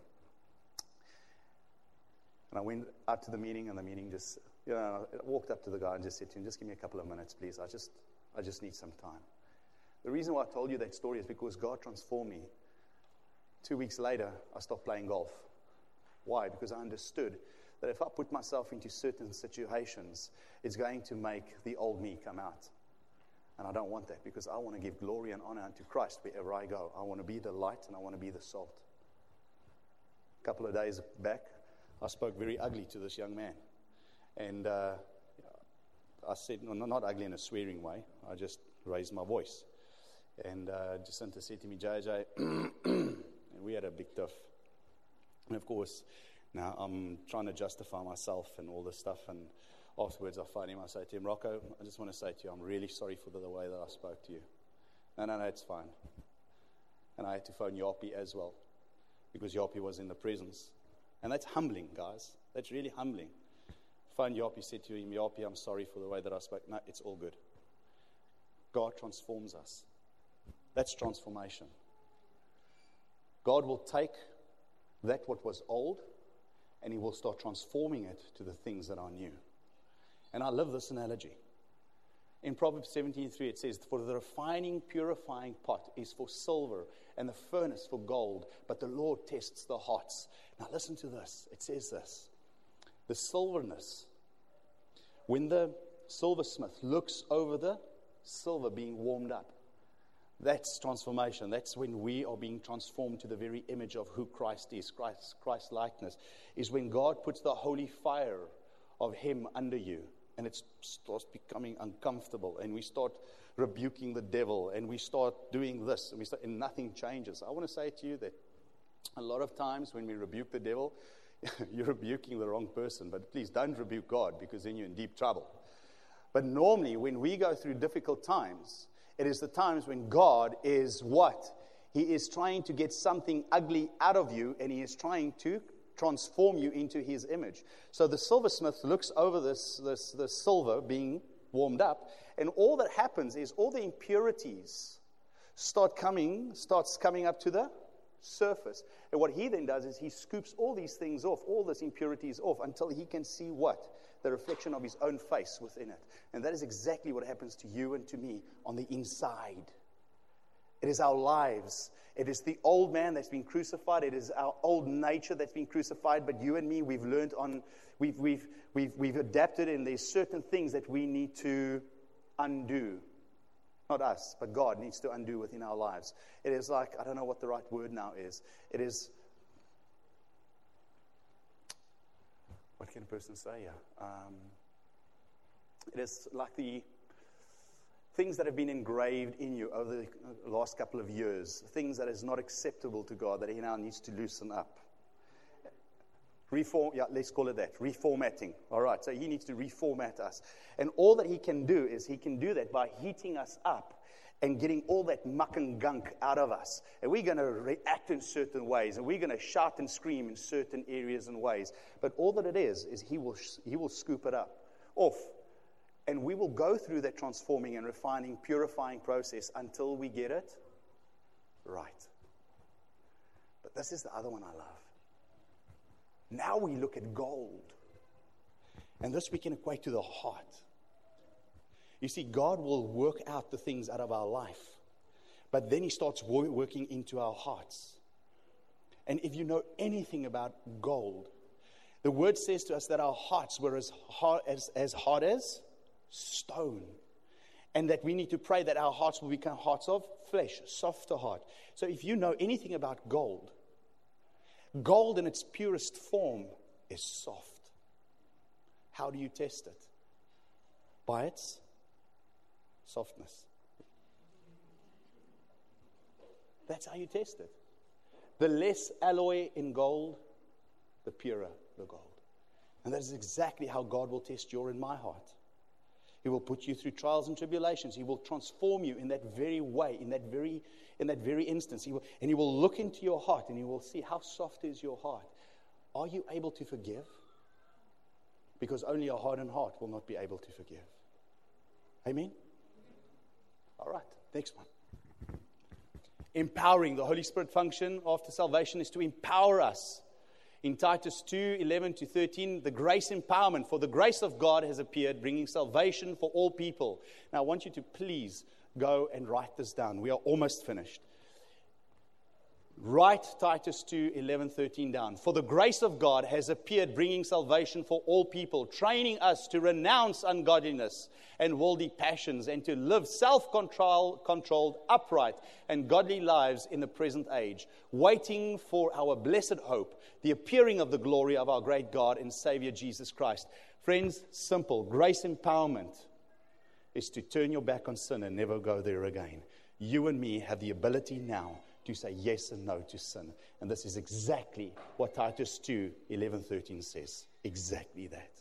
And I went out to the meeting, and the meeting just, I walked up to the guy and just said to him, just give me a couple of minutes, please. I just need some time. The reason why I told you that story is because God transformed me. 2 weeks later, I stopped playing golf. Why? Because I understood that if I put myself into certain situations, it's going to make the old me come out. And I don't want that, because I want to give glory and honor unto Christ wherever I go. I want to be the light, and I want to be the salt. A couple of days back, I spoke very ugly to this young man. And I said, no, not ugly in a swearing way. I just raised my voice. And Jacinta said to me, JJ, and we had a big tiff. And of course, now I'm trying to justify myself and all this stuff. And afterwards, I phoned him. I say to him, Rocco, I just want to say to you, I'm really sorry for the way that I spoke to you. No, it's fine. And I had to phone Yapi as well, because Yapi was in the presence. And that's humbling, guys. That's really humbling. Phone Yapi, said to him, Yapi, I'm sorry for the way that I spoke. No, it's all good. God transforms us. That's transformation. God will take that what was old, and He will start transforming it to the things that are new. And I love this analogy. In Proverbs 17:3, it says, for the refining, purifying pot is for silver, and the furnace for gold, but the Lord tests the hearts. Now listen to this. It says this. The silverness, when the silversmith looks over the silver being warmed up, that's transformation. That's when we are being transformed to the very image of who Christ is. Christ likeness is when God puts the holy fire of Him under you, and it starts becoming uncomfortable, and we start rebuking the devil, and we start doing this, and nothing changes. I want to say to you that a lot of times when we rebuke the devil, you're rebuking the wrong person. But please don't rebuke God, because then you're in deep trouble. But normally when we go through difficult times, it is the times when God is what? He is trying to get something ugly out of you, and He is trying to transform you into His image. So the silversmith looks over this silver being warmed up, and all that happens is all the impurities starts coming up to the surface. And what he then does is he scoops all these things off, all these impurities off, until he can see what? The reflection of his own face within it. And that is exactly what happens to you and to me on the inside. It is our lives. It is the old man that's been crucified. It is our old nature that's been crucified. But you and me, we've learned on, we've adapted, and there's certain things that we need to undo. Not us, but God needs to undo within our lives. It is like, I don't know what the right word now is. It is, what can a person say here? It is like the things that have been engraved in you over the last couple of years, things that is not acceptable to God, that He now needs to loosen up. Let's call it that, reformatting. All right, so He needs to reformat us. And all that He can do is He can do that by heating us up and getting all that muck and gunk out of us. And we're going to react in certain ways, and we're going to shout and scream in certain areas and ways. But all that it is He will scoop it up off. And we will go through that transforming and refining, purifying process until we get it right. But this is the other one I love. Now we look at gold. And this we can equate to the heart. You see, God will work out the things out of our life. But then He starts working into our hearts. And if you know anything about gold, the Word says to us that our hearts were as hard as stone. And that we need to pray that our hearts will become hearts of flesh, softer heart. So if you know anything about gold in its purest form is soft. How do you test it? By its softness. That's how you test it. The less alloy in gold, the purer the gold. And that is exactly how God will test your and my heart. He will put you through trials and tribulations. He will transform you in that very way, in that very instance. He will look into your heart and He will see how soft is your heart. Are you able to forgive? Because only a hardened heart will not be able to forgive. Amen? All right, next one. Empowering. The Holy Spirit function after salvation is to empower us. In Titus 2:11-13, the grace empowerment. For the grace of God has appeared, bringing salvation for all people. Now, I want you to please go and write this down. We are almost finished. Write Titus 2:11-13 down. For the grace of God has appeared, bringing salvation for all people, training us to renounce ungodliness and worldly passions, and to live self-controlled, upright, and godly lives in the present age, waiting for our blessed hope, the appearing of the glory of our great God and Savior Jesus Christ. Friends, simple. Grace empowerment is to turn your back on sin and never go there again. You and me have the ability now to say yes and no to sin. And this is exactly what Titus 2:11-13 says. Exactly that.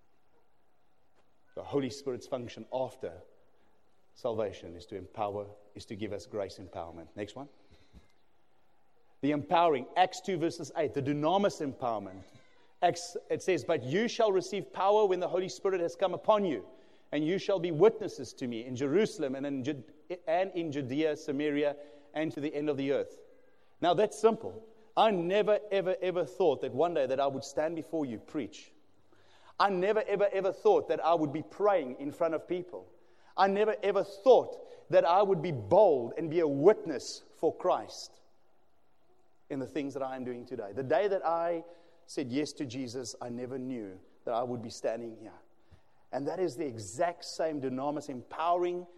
The Holy Spirit's function after salvation is to empower, is to give us grace empowerment. Next one. The empowering. Acts 2:8. The dunamis empowerment. It says, but you shall receive power when the Holy Spirit has come upon you, and you shall be witnesses to me in Jerusalem and in Judea, Samaria, and to the end of the earth. Now that's simple. I never, ever thought that one day that I would stand before you, preach. I never, ever thought that I would be praying in front of people. I never, ever thought that I would be bold and be a witness for Christ in the things that I am doing today. The day that I said yes to Jesus, I never knew that I would be standing here. And that is the exact same dunamis, empowering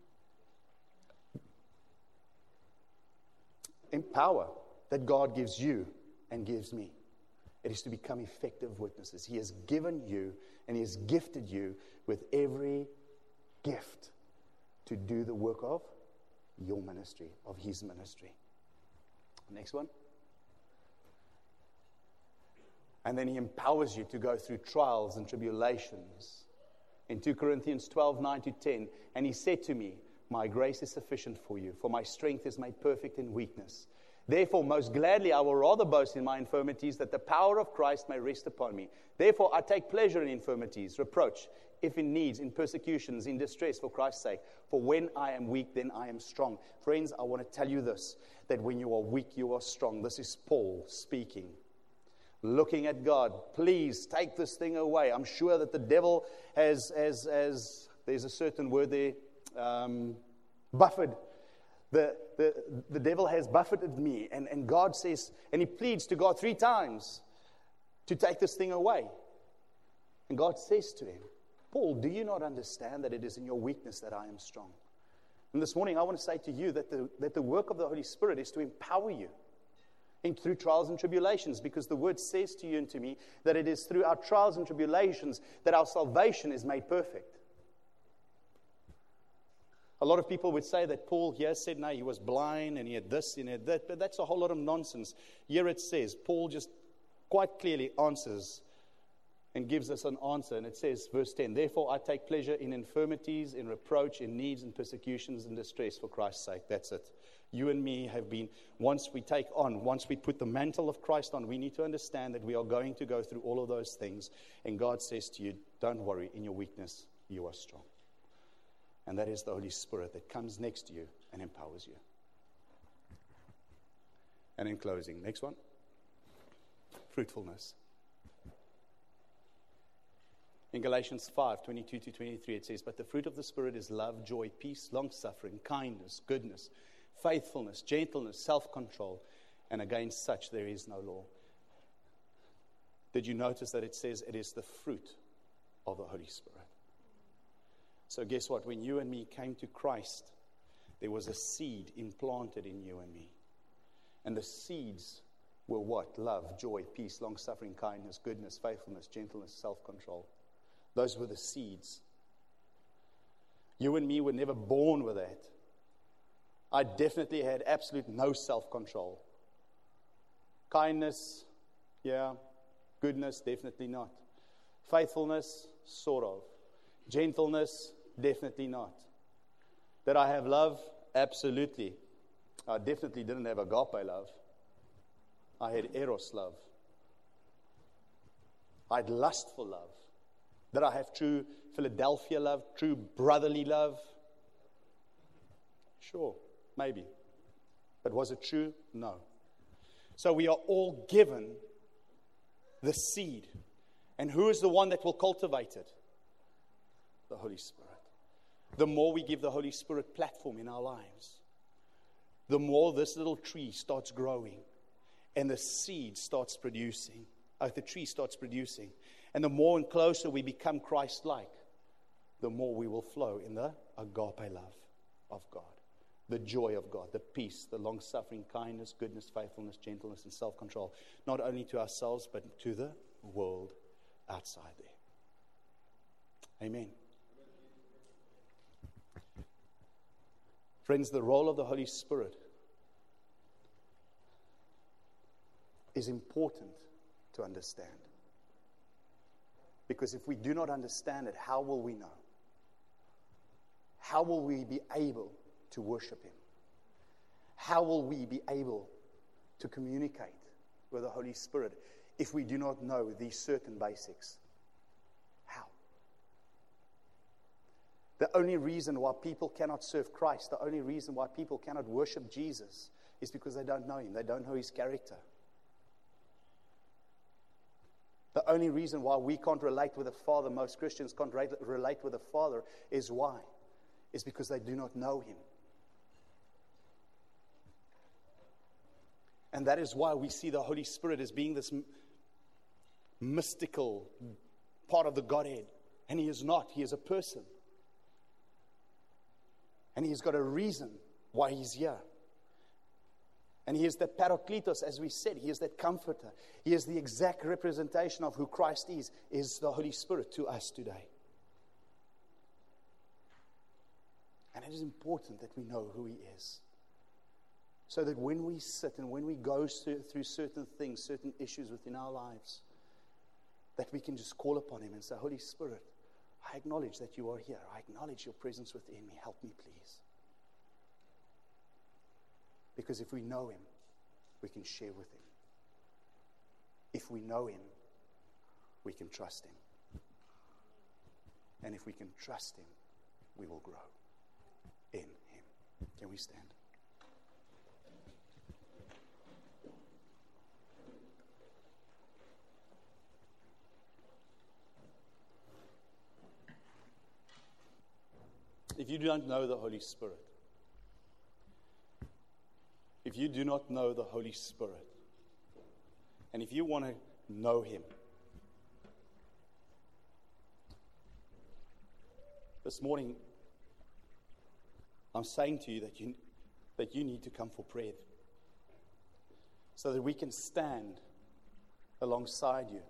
power that God gives you and gives me. It is to become effective witnesses. He has given you and He has gifted you with every gift to do the work of your ministry, of His ministry. Next one. And then He empowers you to go through trials and tribulations. In 2 Corinthians 12:9-10, and He said to me, my grace is sufficient for you, for my strength is made perfect in weakness. Therefore, most gladly, I will rather boast in my infirmities, that the power of Christ may rest upon me. Therefore, I take pleasure in infirmities, reproach, if in needs, in persecutions, in distress, for Christ's sake. For when I am weak, then I am strong. Friends, I want to tell you this, that when you are weak, you are strong. This is Paul speaking. Looking at God, please take this thing away. I'm sure that the devil has there's a certain word there, buffeted. The devil has buffeted me, and God says, and he pleads to God 3 times to take this thing away. And God says to him, Paul, do you not understand that it is in your weakness that I am strong? And this morning I want to say to you that the work of the Holy Spirit is to empower you through trials and tribulations, because the word says to you and to me that it is through our trials and tribulations that our salvation is made perfect. A lot of people would say that Paul here said, no, he was blind and he had this and he had that, but that's a whole lot of nonsense. Here it says, Paul just quite clearly answers and gives us an answer, and it says, verse 10, therefore I take pleasure in infirmities, in reproach, in needs, in persecutions, and distress for Christ's sake. That's it. You and me have been, once we put the mantle of Christ on, we need to understand that we are going to go through all of those things, and God says to you, don't worry, in your weakness, you are strong. And that is the Holy Spirit that comes next to you and empowers you. And in closing, next one, fruitfulness. In Galatians 5:22-23, it says, but the fruit of the Spirit is love, joy, peace, long-suffering, kindness, goodness, faithfulness, gentleness, self-control, and against such there is no law. Did you notice that it says it is the fruit of the Holy Spirit? So guess what? When you and me came to Christ, there was a seed implanted in you and me. And the seeds were what? Love, joy, peace, long-suffering, kindness, goodness, faithfulness, gentleness, self-control. Those were the seeds. You and me were never born with that. I definitely had absolute no self-control. Kindness, yeah. Goodness, definitely not. Faithfulness, sort of. Gentleness, definitely not. Did I have love? Absolutely. I definitely didn't have agape love. I had eros love. I had lustful love. Did I have true Philadelphia love, true brotherly love? Sure, maybe. But was it true? No. So we are all given the seed. And who is the one that will cultivate it? The Holy Spirit. The more we give the Holy Spirit platform in our lives, the more this little tree starts growing and the seed starts producing. The tree starts producing. And the more and closer we become Christ-like, the more we will flow in the agape love of God, the joy of God, the peace, the long-suffering, kindness, goodness, faithfulness, gentleness, and self-control, not only to ourselves, but to the world outside there. Amen. Friends, the role of the Holy Spirit is important to understand. Because if we do not understand it, how will we know? How will we be able to worship Him? How will we be able to communicate with the Holy Spirit if we do not know these certain basics? How? The only reason why people cannot serve Christ, the only reason why people cannot worship Jesus is because they don't know Him. They don't know His character. The only reason why we can't relate with the Father, most Christians can't relate with the Father, is why? Is because they do not know Him. And that is why we see the Holy Spirit as being this mystical part of the Godhead. And He is not. He is a person. And He's got a reason why He's here. And He is the Parakletos, as we said. He is that comforter. He is the exact representation of who Christ is the Holy Spirit to us today. And it is important that we know who He is. So that when we sit and when we go through certain things, certain issues within our lives, that we can just call upon Him and say, Holy Spirit, I acknowledge that You are here. I acknowledge Your presence within me. Help me, please. Because if we know Him, we can share with Him. If we know Him, we can trust Him. And if we can trust Him, we will grow in Him. Can we stand? If you don't know the Holy Spirit, if you do not know the Holy Spirit, and if you want to know Him, this morning, I'm saying to you that you need to come for prayer so that we can stand alongside you,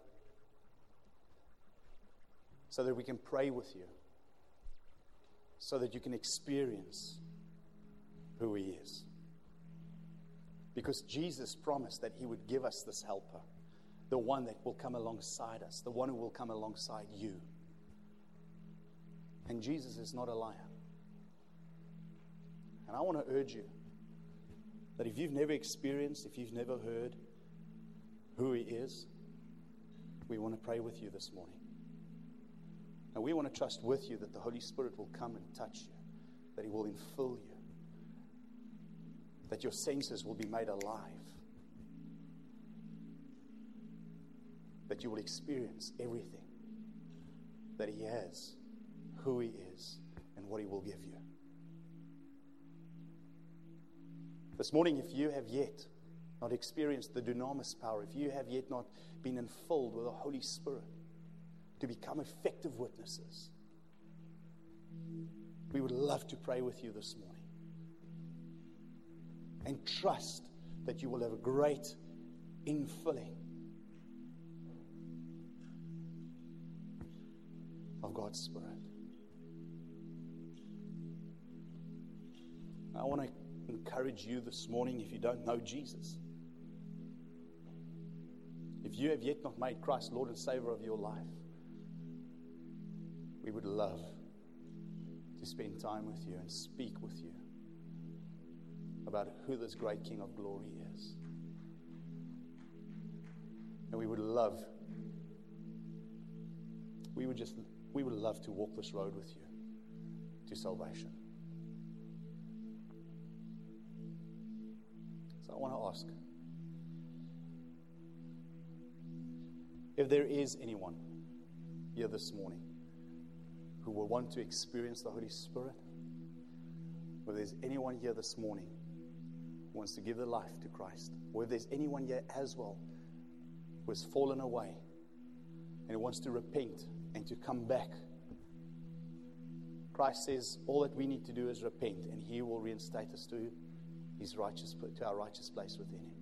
so that we can pray with you, so that you can experience who He is. Because Jesus promised that He would give us this helper, the one that will come alongside us, the one who will come alongside you. And Jesus is not a liar. And I want to urge you that if you've never experienced, if you've never heard who He is, we want to pray with you this morning. And we want to trust with you that the Holy Spirit will come and touch you, that He will infill you, that your senses will be made alive, that you will experience everything that He has, who He is, and what He will give you. This morning, if you have yet not experienced the dunamis power, if you have yet not been infilled with the Holy Spirit to become effective witnesses, we would love to pray with you this morning. And trust that you will have a great infilling of God's Spirit. I want to encourage you this morning, if you don't know Jesus, if you have yet not made Christ Lord and Savior of your life, we would love to spend time with you and speak with you about who this great King of glory is. And we would love to walk this road with you to salvation. So I want to ask, if there is anyone here this morning who will want to experience the Holy Spirit, or if there's anyone here this morning who wants to give their life to Christ, or if there's anyone here as well who has fallen away and who wants to repent and to come back, Christ says all that we need to do is repent, and He will reinstate us to our righteous place within Him.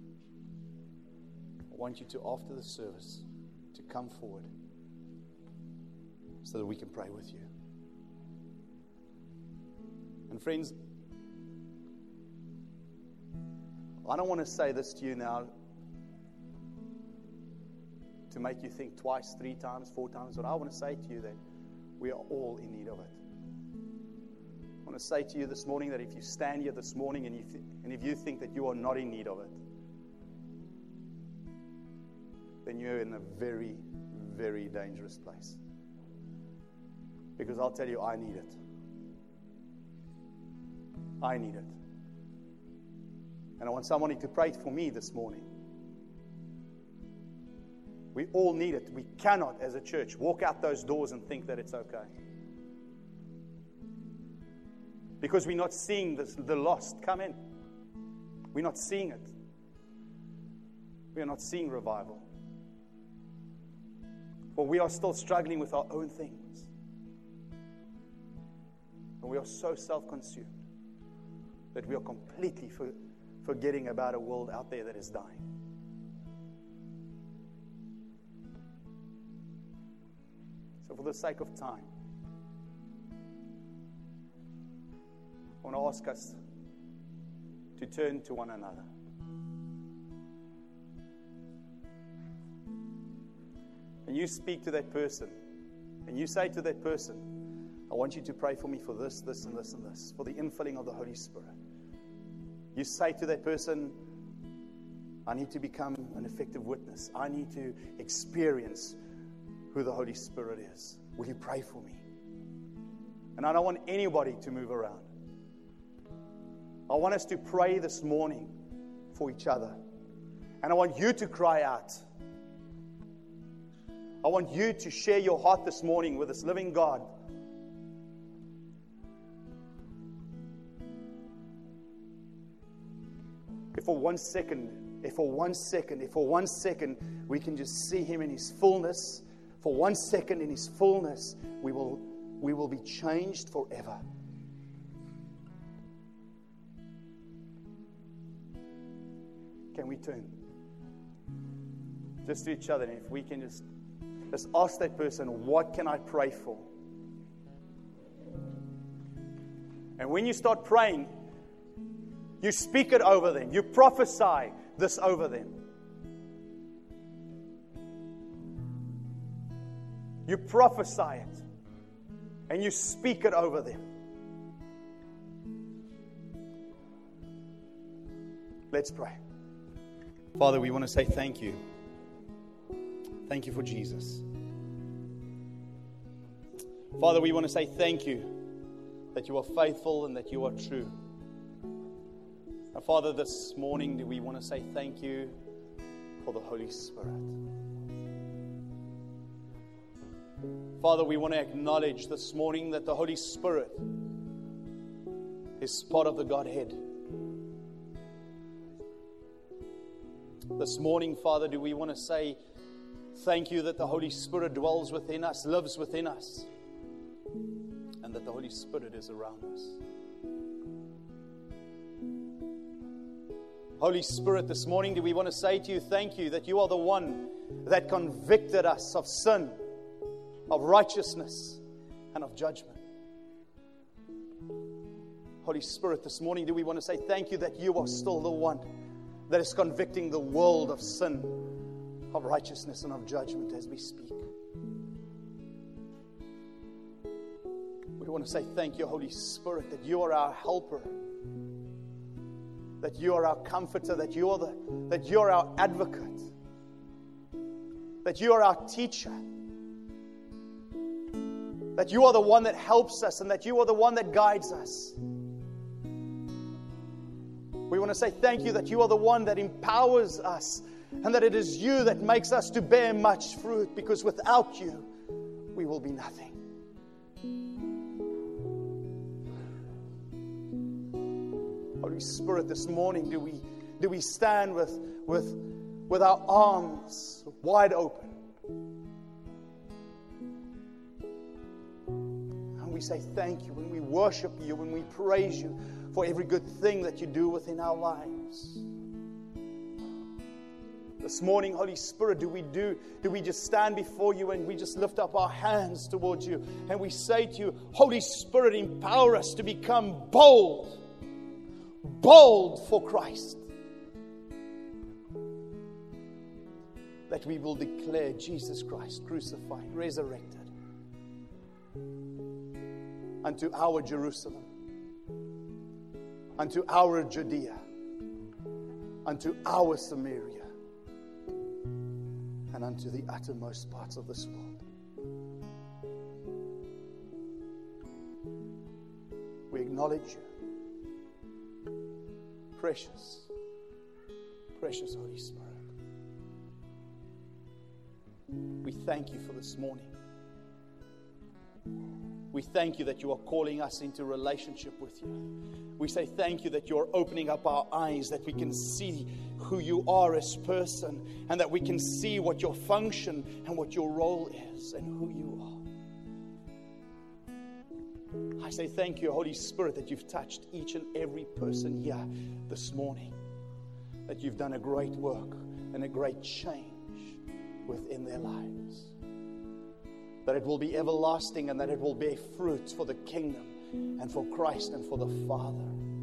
I want you to, after the service, to come forward so that we can pray with you. And friends, I don't want to say this to you now to make you think twice, 3 times, 4 times, but I want to say to you that we are all in need of it. I want to say to you this morning that if you stand here this morning and if you think that you are not in need of it, then you're in a very, very dangerous place. Because I'll tell you, I need it. I need it. And I want somebody to pray for me this morning. We all need it. We cannot, as a church, walk out those doors and think that it's okay. Because we're not seeing the lost come in. We're not seeing it. We are not seeing revival. For we are still struggling with our own things. And we are so self-consumed that we are completely forgetting about a world out there that is dying. So for the sake of time, I want to ask us to turn to one another. And you speak to that person, and you say to that person, I want you to pray for me for this, this, and this, and this, for the infilling of the Holy Spirit. You say to that person, I need to become an effective witness. I need to experience who the Holy Spirit is. Will you pray for me? And I don't want anybody to move around. I want us to pray this morning for each other. And I want you to cry out. I want you to share your heart this morning with this living God. If for one second we can just see Him in His fullness, for 1 second in His fullness, we will be changed forever. Can we turn just to each other, and if we can just ask that person, what can I pray for? And when you start praying, you speak it over them. You prophesy this over them. You prophesy it. And you speak it over them. Let's pray. Father, we want to say thank you. Thank you for Jesus. Father, we want to say thank you that you are faithful and that you are true. And Father, this morning we want to say thank you for the Holy Spirit. Father, we want to acknowledge this morning that the Holy Spirit is part of the Godhead. This morning, Father, do we want to say thank you that the Holy Spirit dwells within us, lives within us, and that the Holy Spirit is around us. Holy Spirit, this morning, do we want to say to you, thank you that you are the one that convicted us of sin, of righteousness, and of judgment. Holy Spirit, this morning, do we want to say thank you that you are still the one that is convicting the world of sin, of righteousness, and of judgment as we speak. We want to say thank you, Holy Spirit, that you are our helper, that you are our comforter, that you are our advocate, that you are our teacher, that you are the one that helps us, and that you are the one that guides us. We want to say thank you that you are the one that empowers us, and that it is you that makes us to bear much fruit, because without you, we will be nothing. Holy Spirit, this morning, do we stand with our arms wide open, and we say thank you, when we worship you, when we praise you for every good thing that you do within our lives. This morning, Holy Spirit, do we just stand before you and we just lift up our hands towards you and we say to you, Holy Spirit, empower us to become bold for Christ, that we will declare Jesus Christ crucified, resurrected, unto our Jerusalem, unto our Judea, unto our Samaria, and unto the uttermost parts of this world. We acknowledge you, precious Holy Spirit. We thank you for this morning. We thank you that you are calling us into relationship with you. We say thank you that you're opening up our eyes, that we can see who you are as person, and that we can see what your function and what your role is and who you are. I say thank you, Holy Spirit, that you've touched each and every person here this morning, that you've done a great work and a great change within their lives, that it will be everlasting and that it will bear fruit for the kingdom and for Christ and for the Father.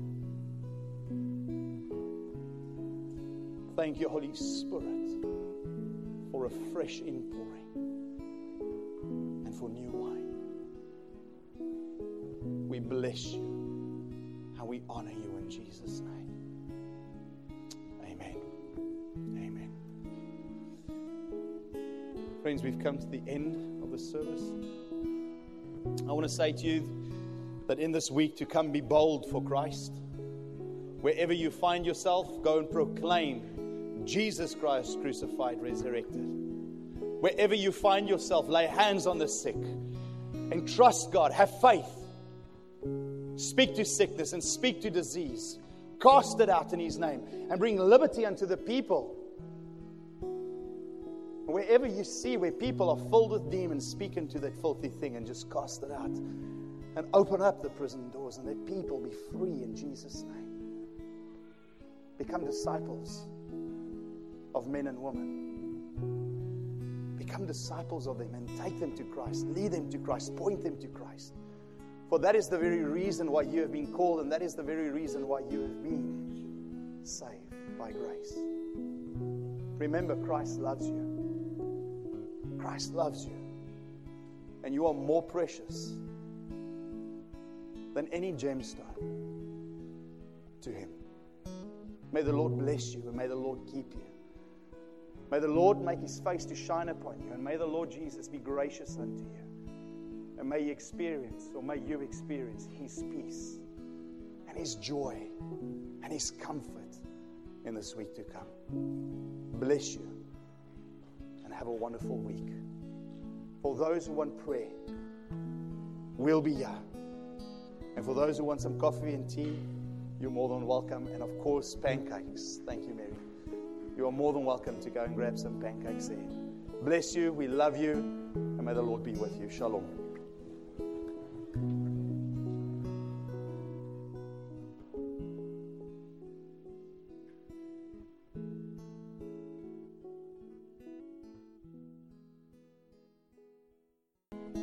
Thank you, Holy Spirit, for a fresh inpouring and for new wine. We bless you and we honor you in Jesus' name. Amen. Amen. Friends, we've come to the end of the service. I want to say to you that in this week to come be bold for Christ. Wherever you find yourself, go and proclaim Jesus Christ crucified, resurrected. Wherever you find yourself, lay hands on the sick and trust God. Have faith. Speak to sickness and speak to disease. Cast it out in His name and bring liberty unto the people. Wherever you see where people are filled with demons, speak into that filthy thing and just cast it out. And open up the prison doors and let people be free in Jesus' name. Become disciples of men and women. Become disciples of them and take them to Christ. Lead them to Christ. Point them to Christ. For that is the very reason why you have been called, and that is the very reason why you have been saved by grace. Remember, Christ loves you. Christ loves you. And you are more precious than any gemstone to Him. May the Lord bless you and may the Lord keep you. May the Lord make His face to shine upon you, and may the Lord Jesus be gracious unto you. And may you experience His peace and His joy and His comfort in this week to come. Bless you and have a wonderful week. For those who want prayer, we'll be here. And for those who want some coffee and tea, you're more than welcome. And of course, pancakes. Thank you, Mary. You are more than welcome to go and grab some pancakes there. Bless you. We love you. And may the Lord be with you. Shalom.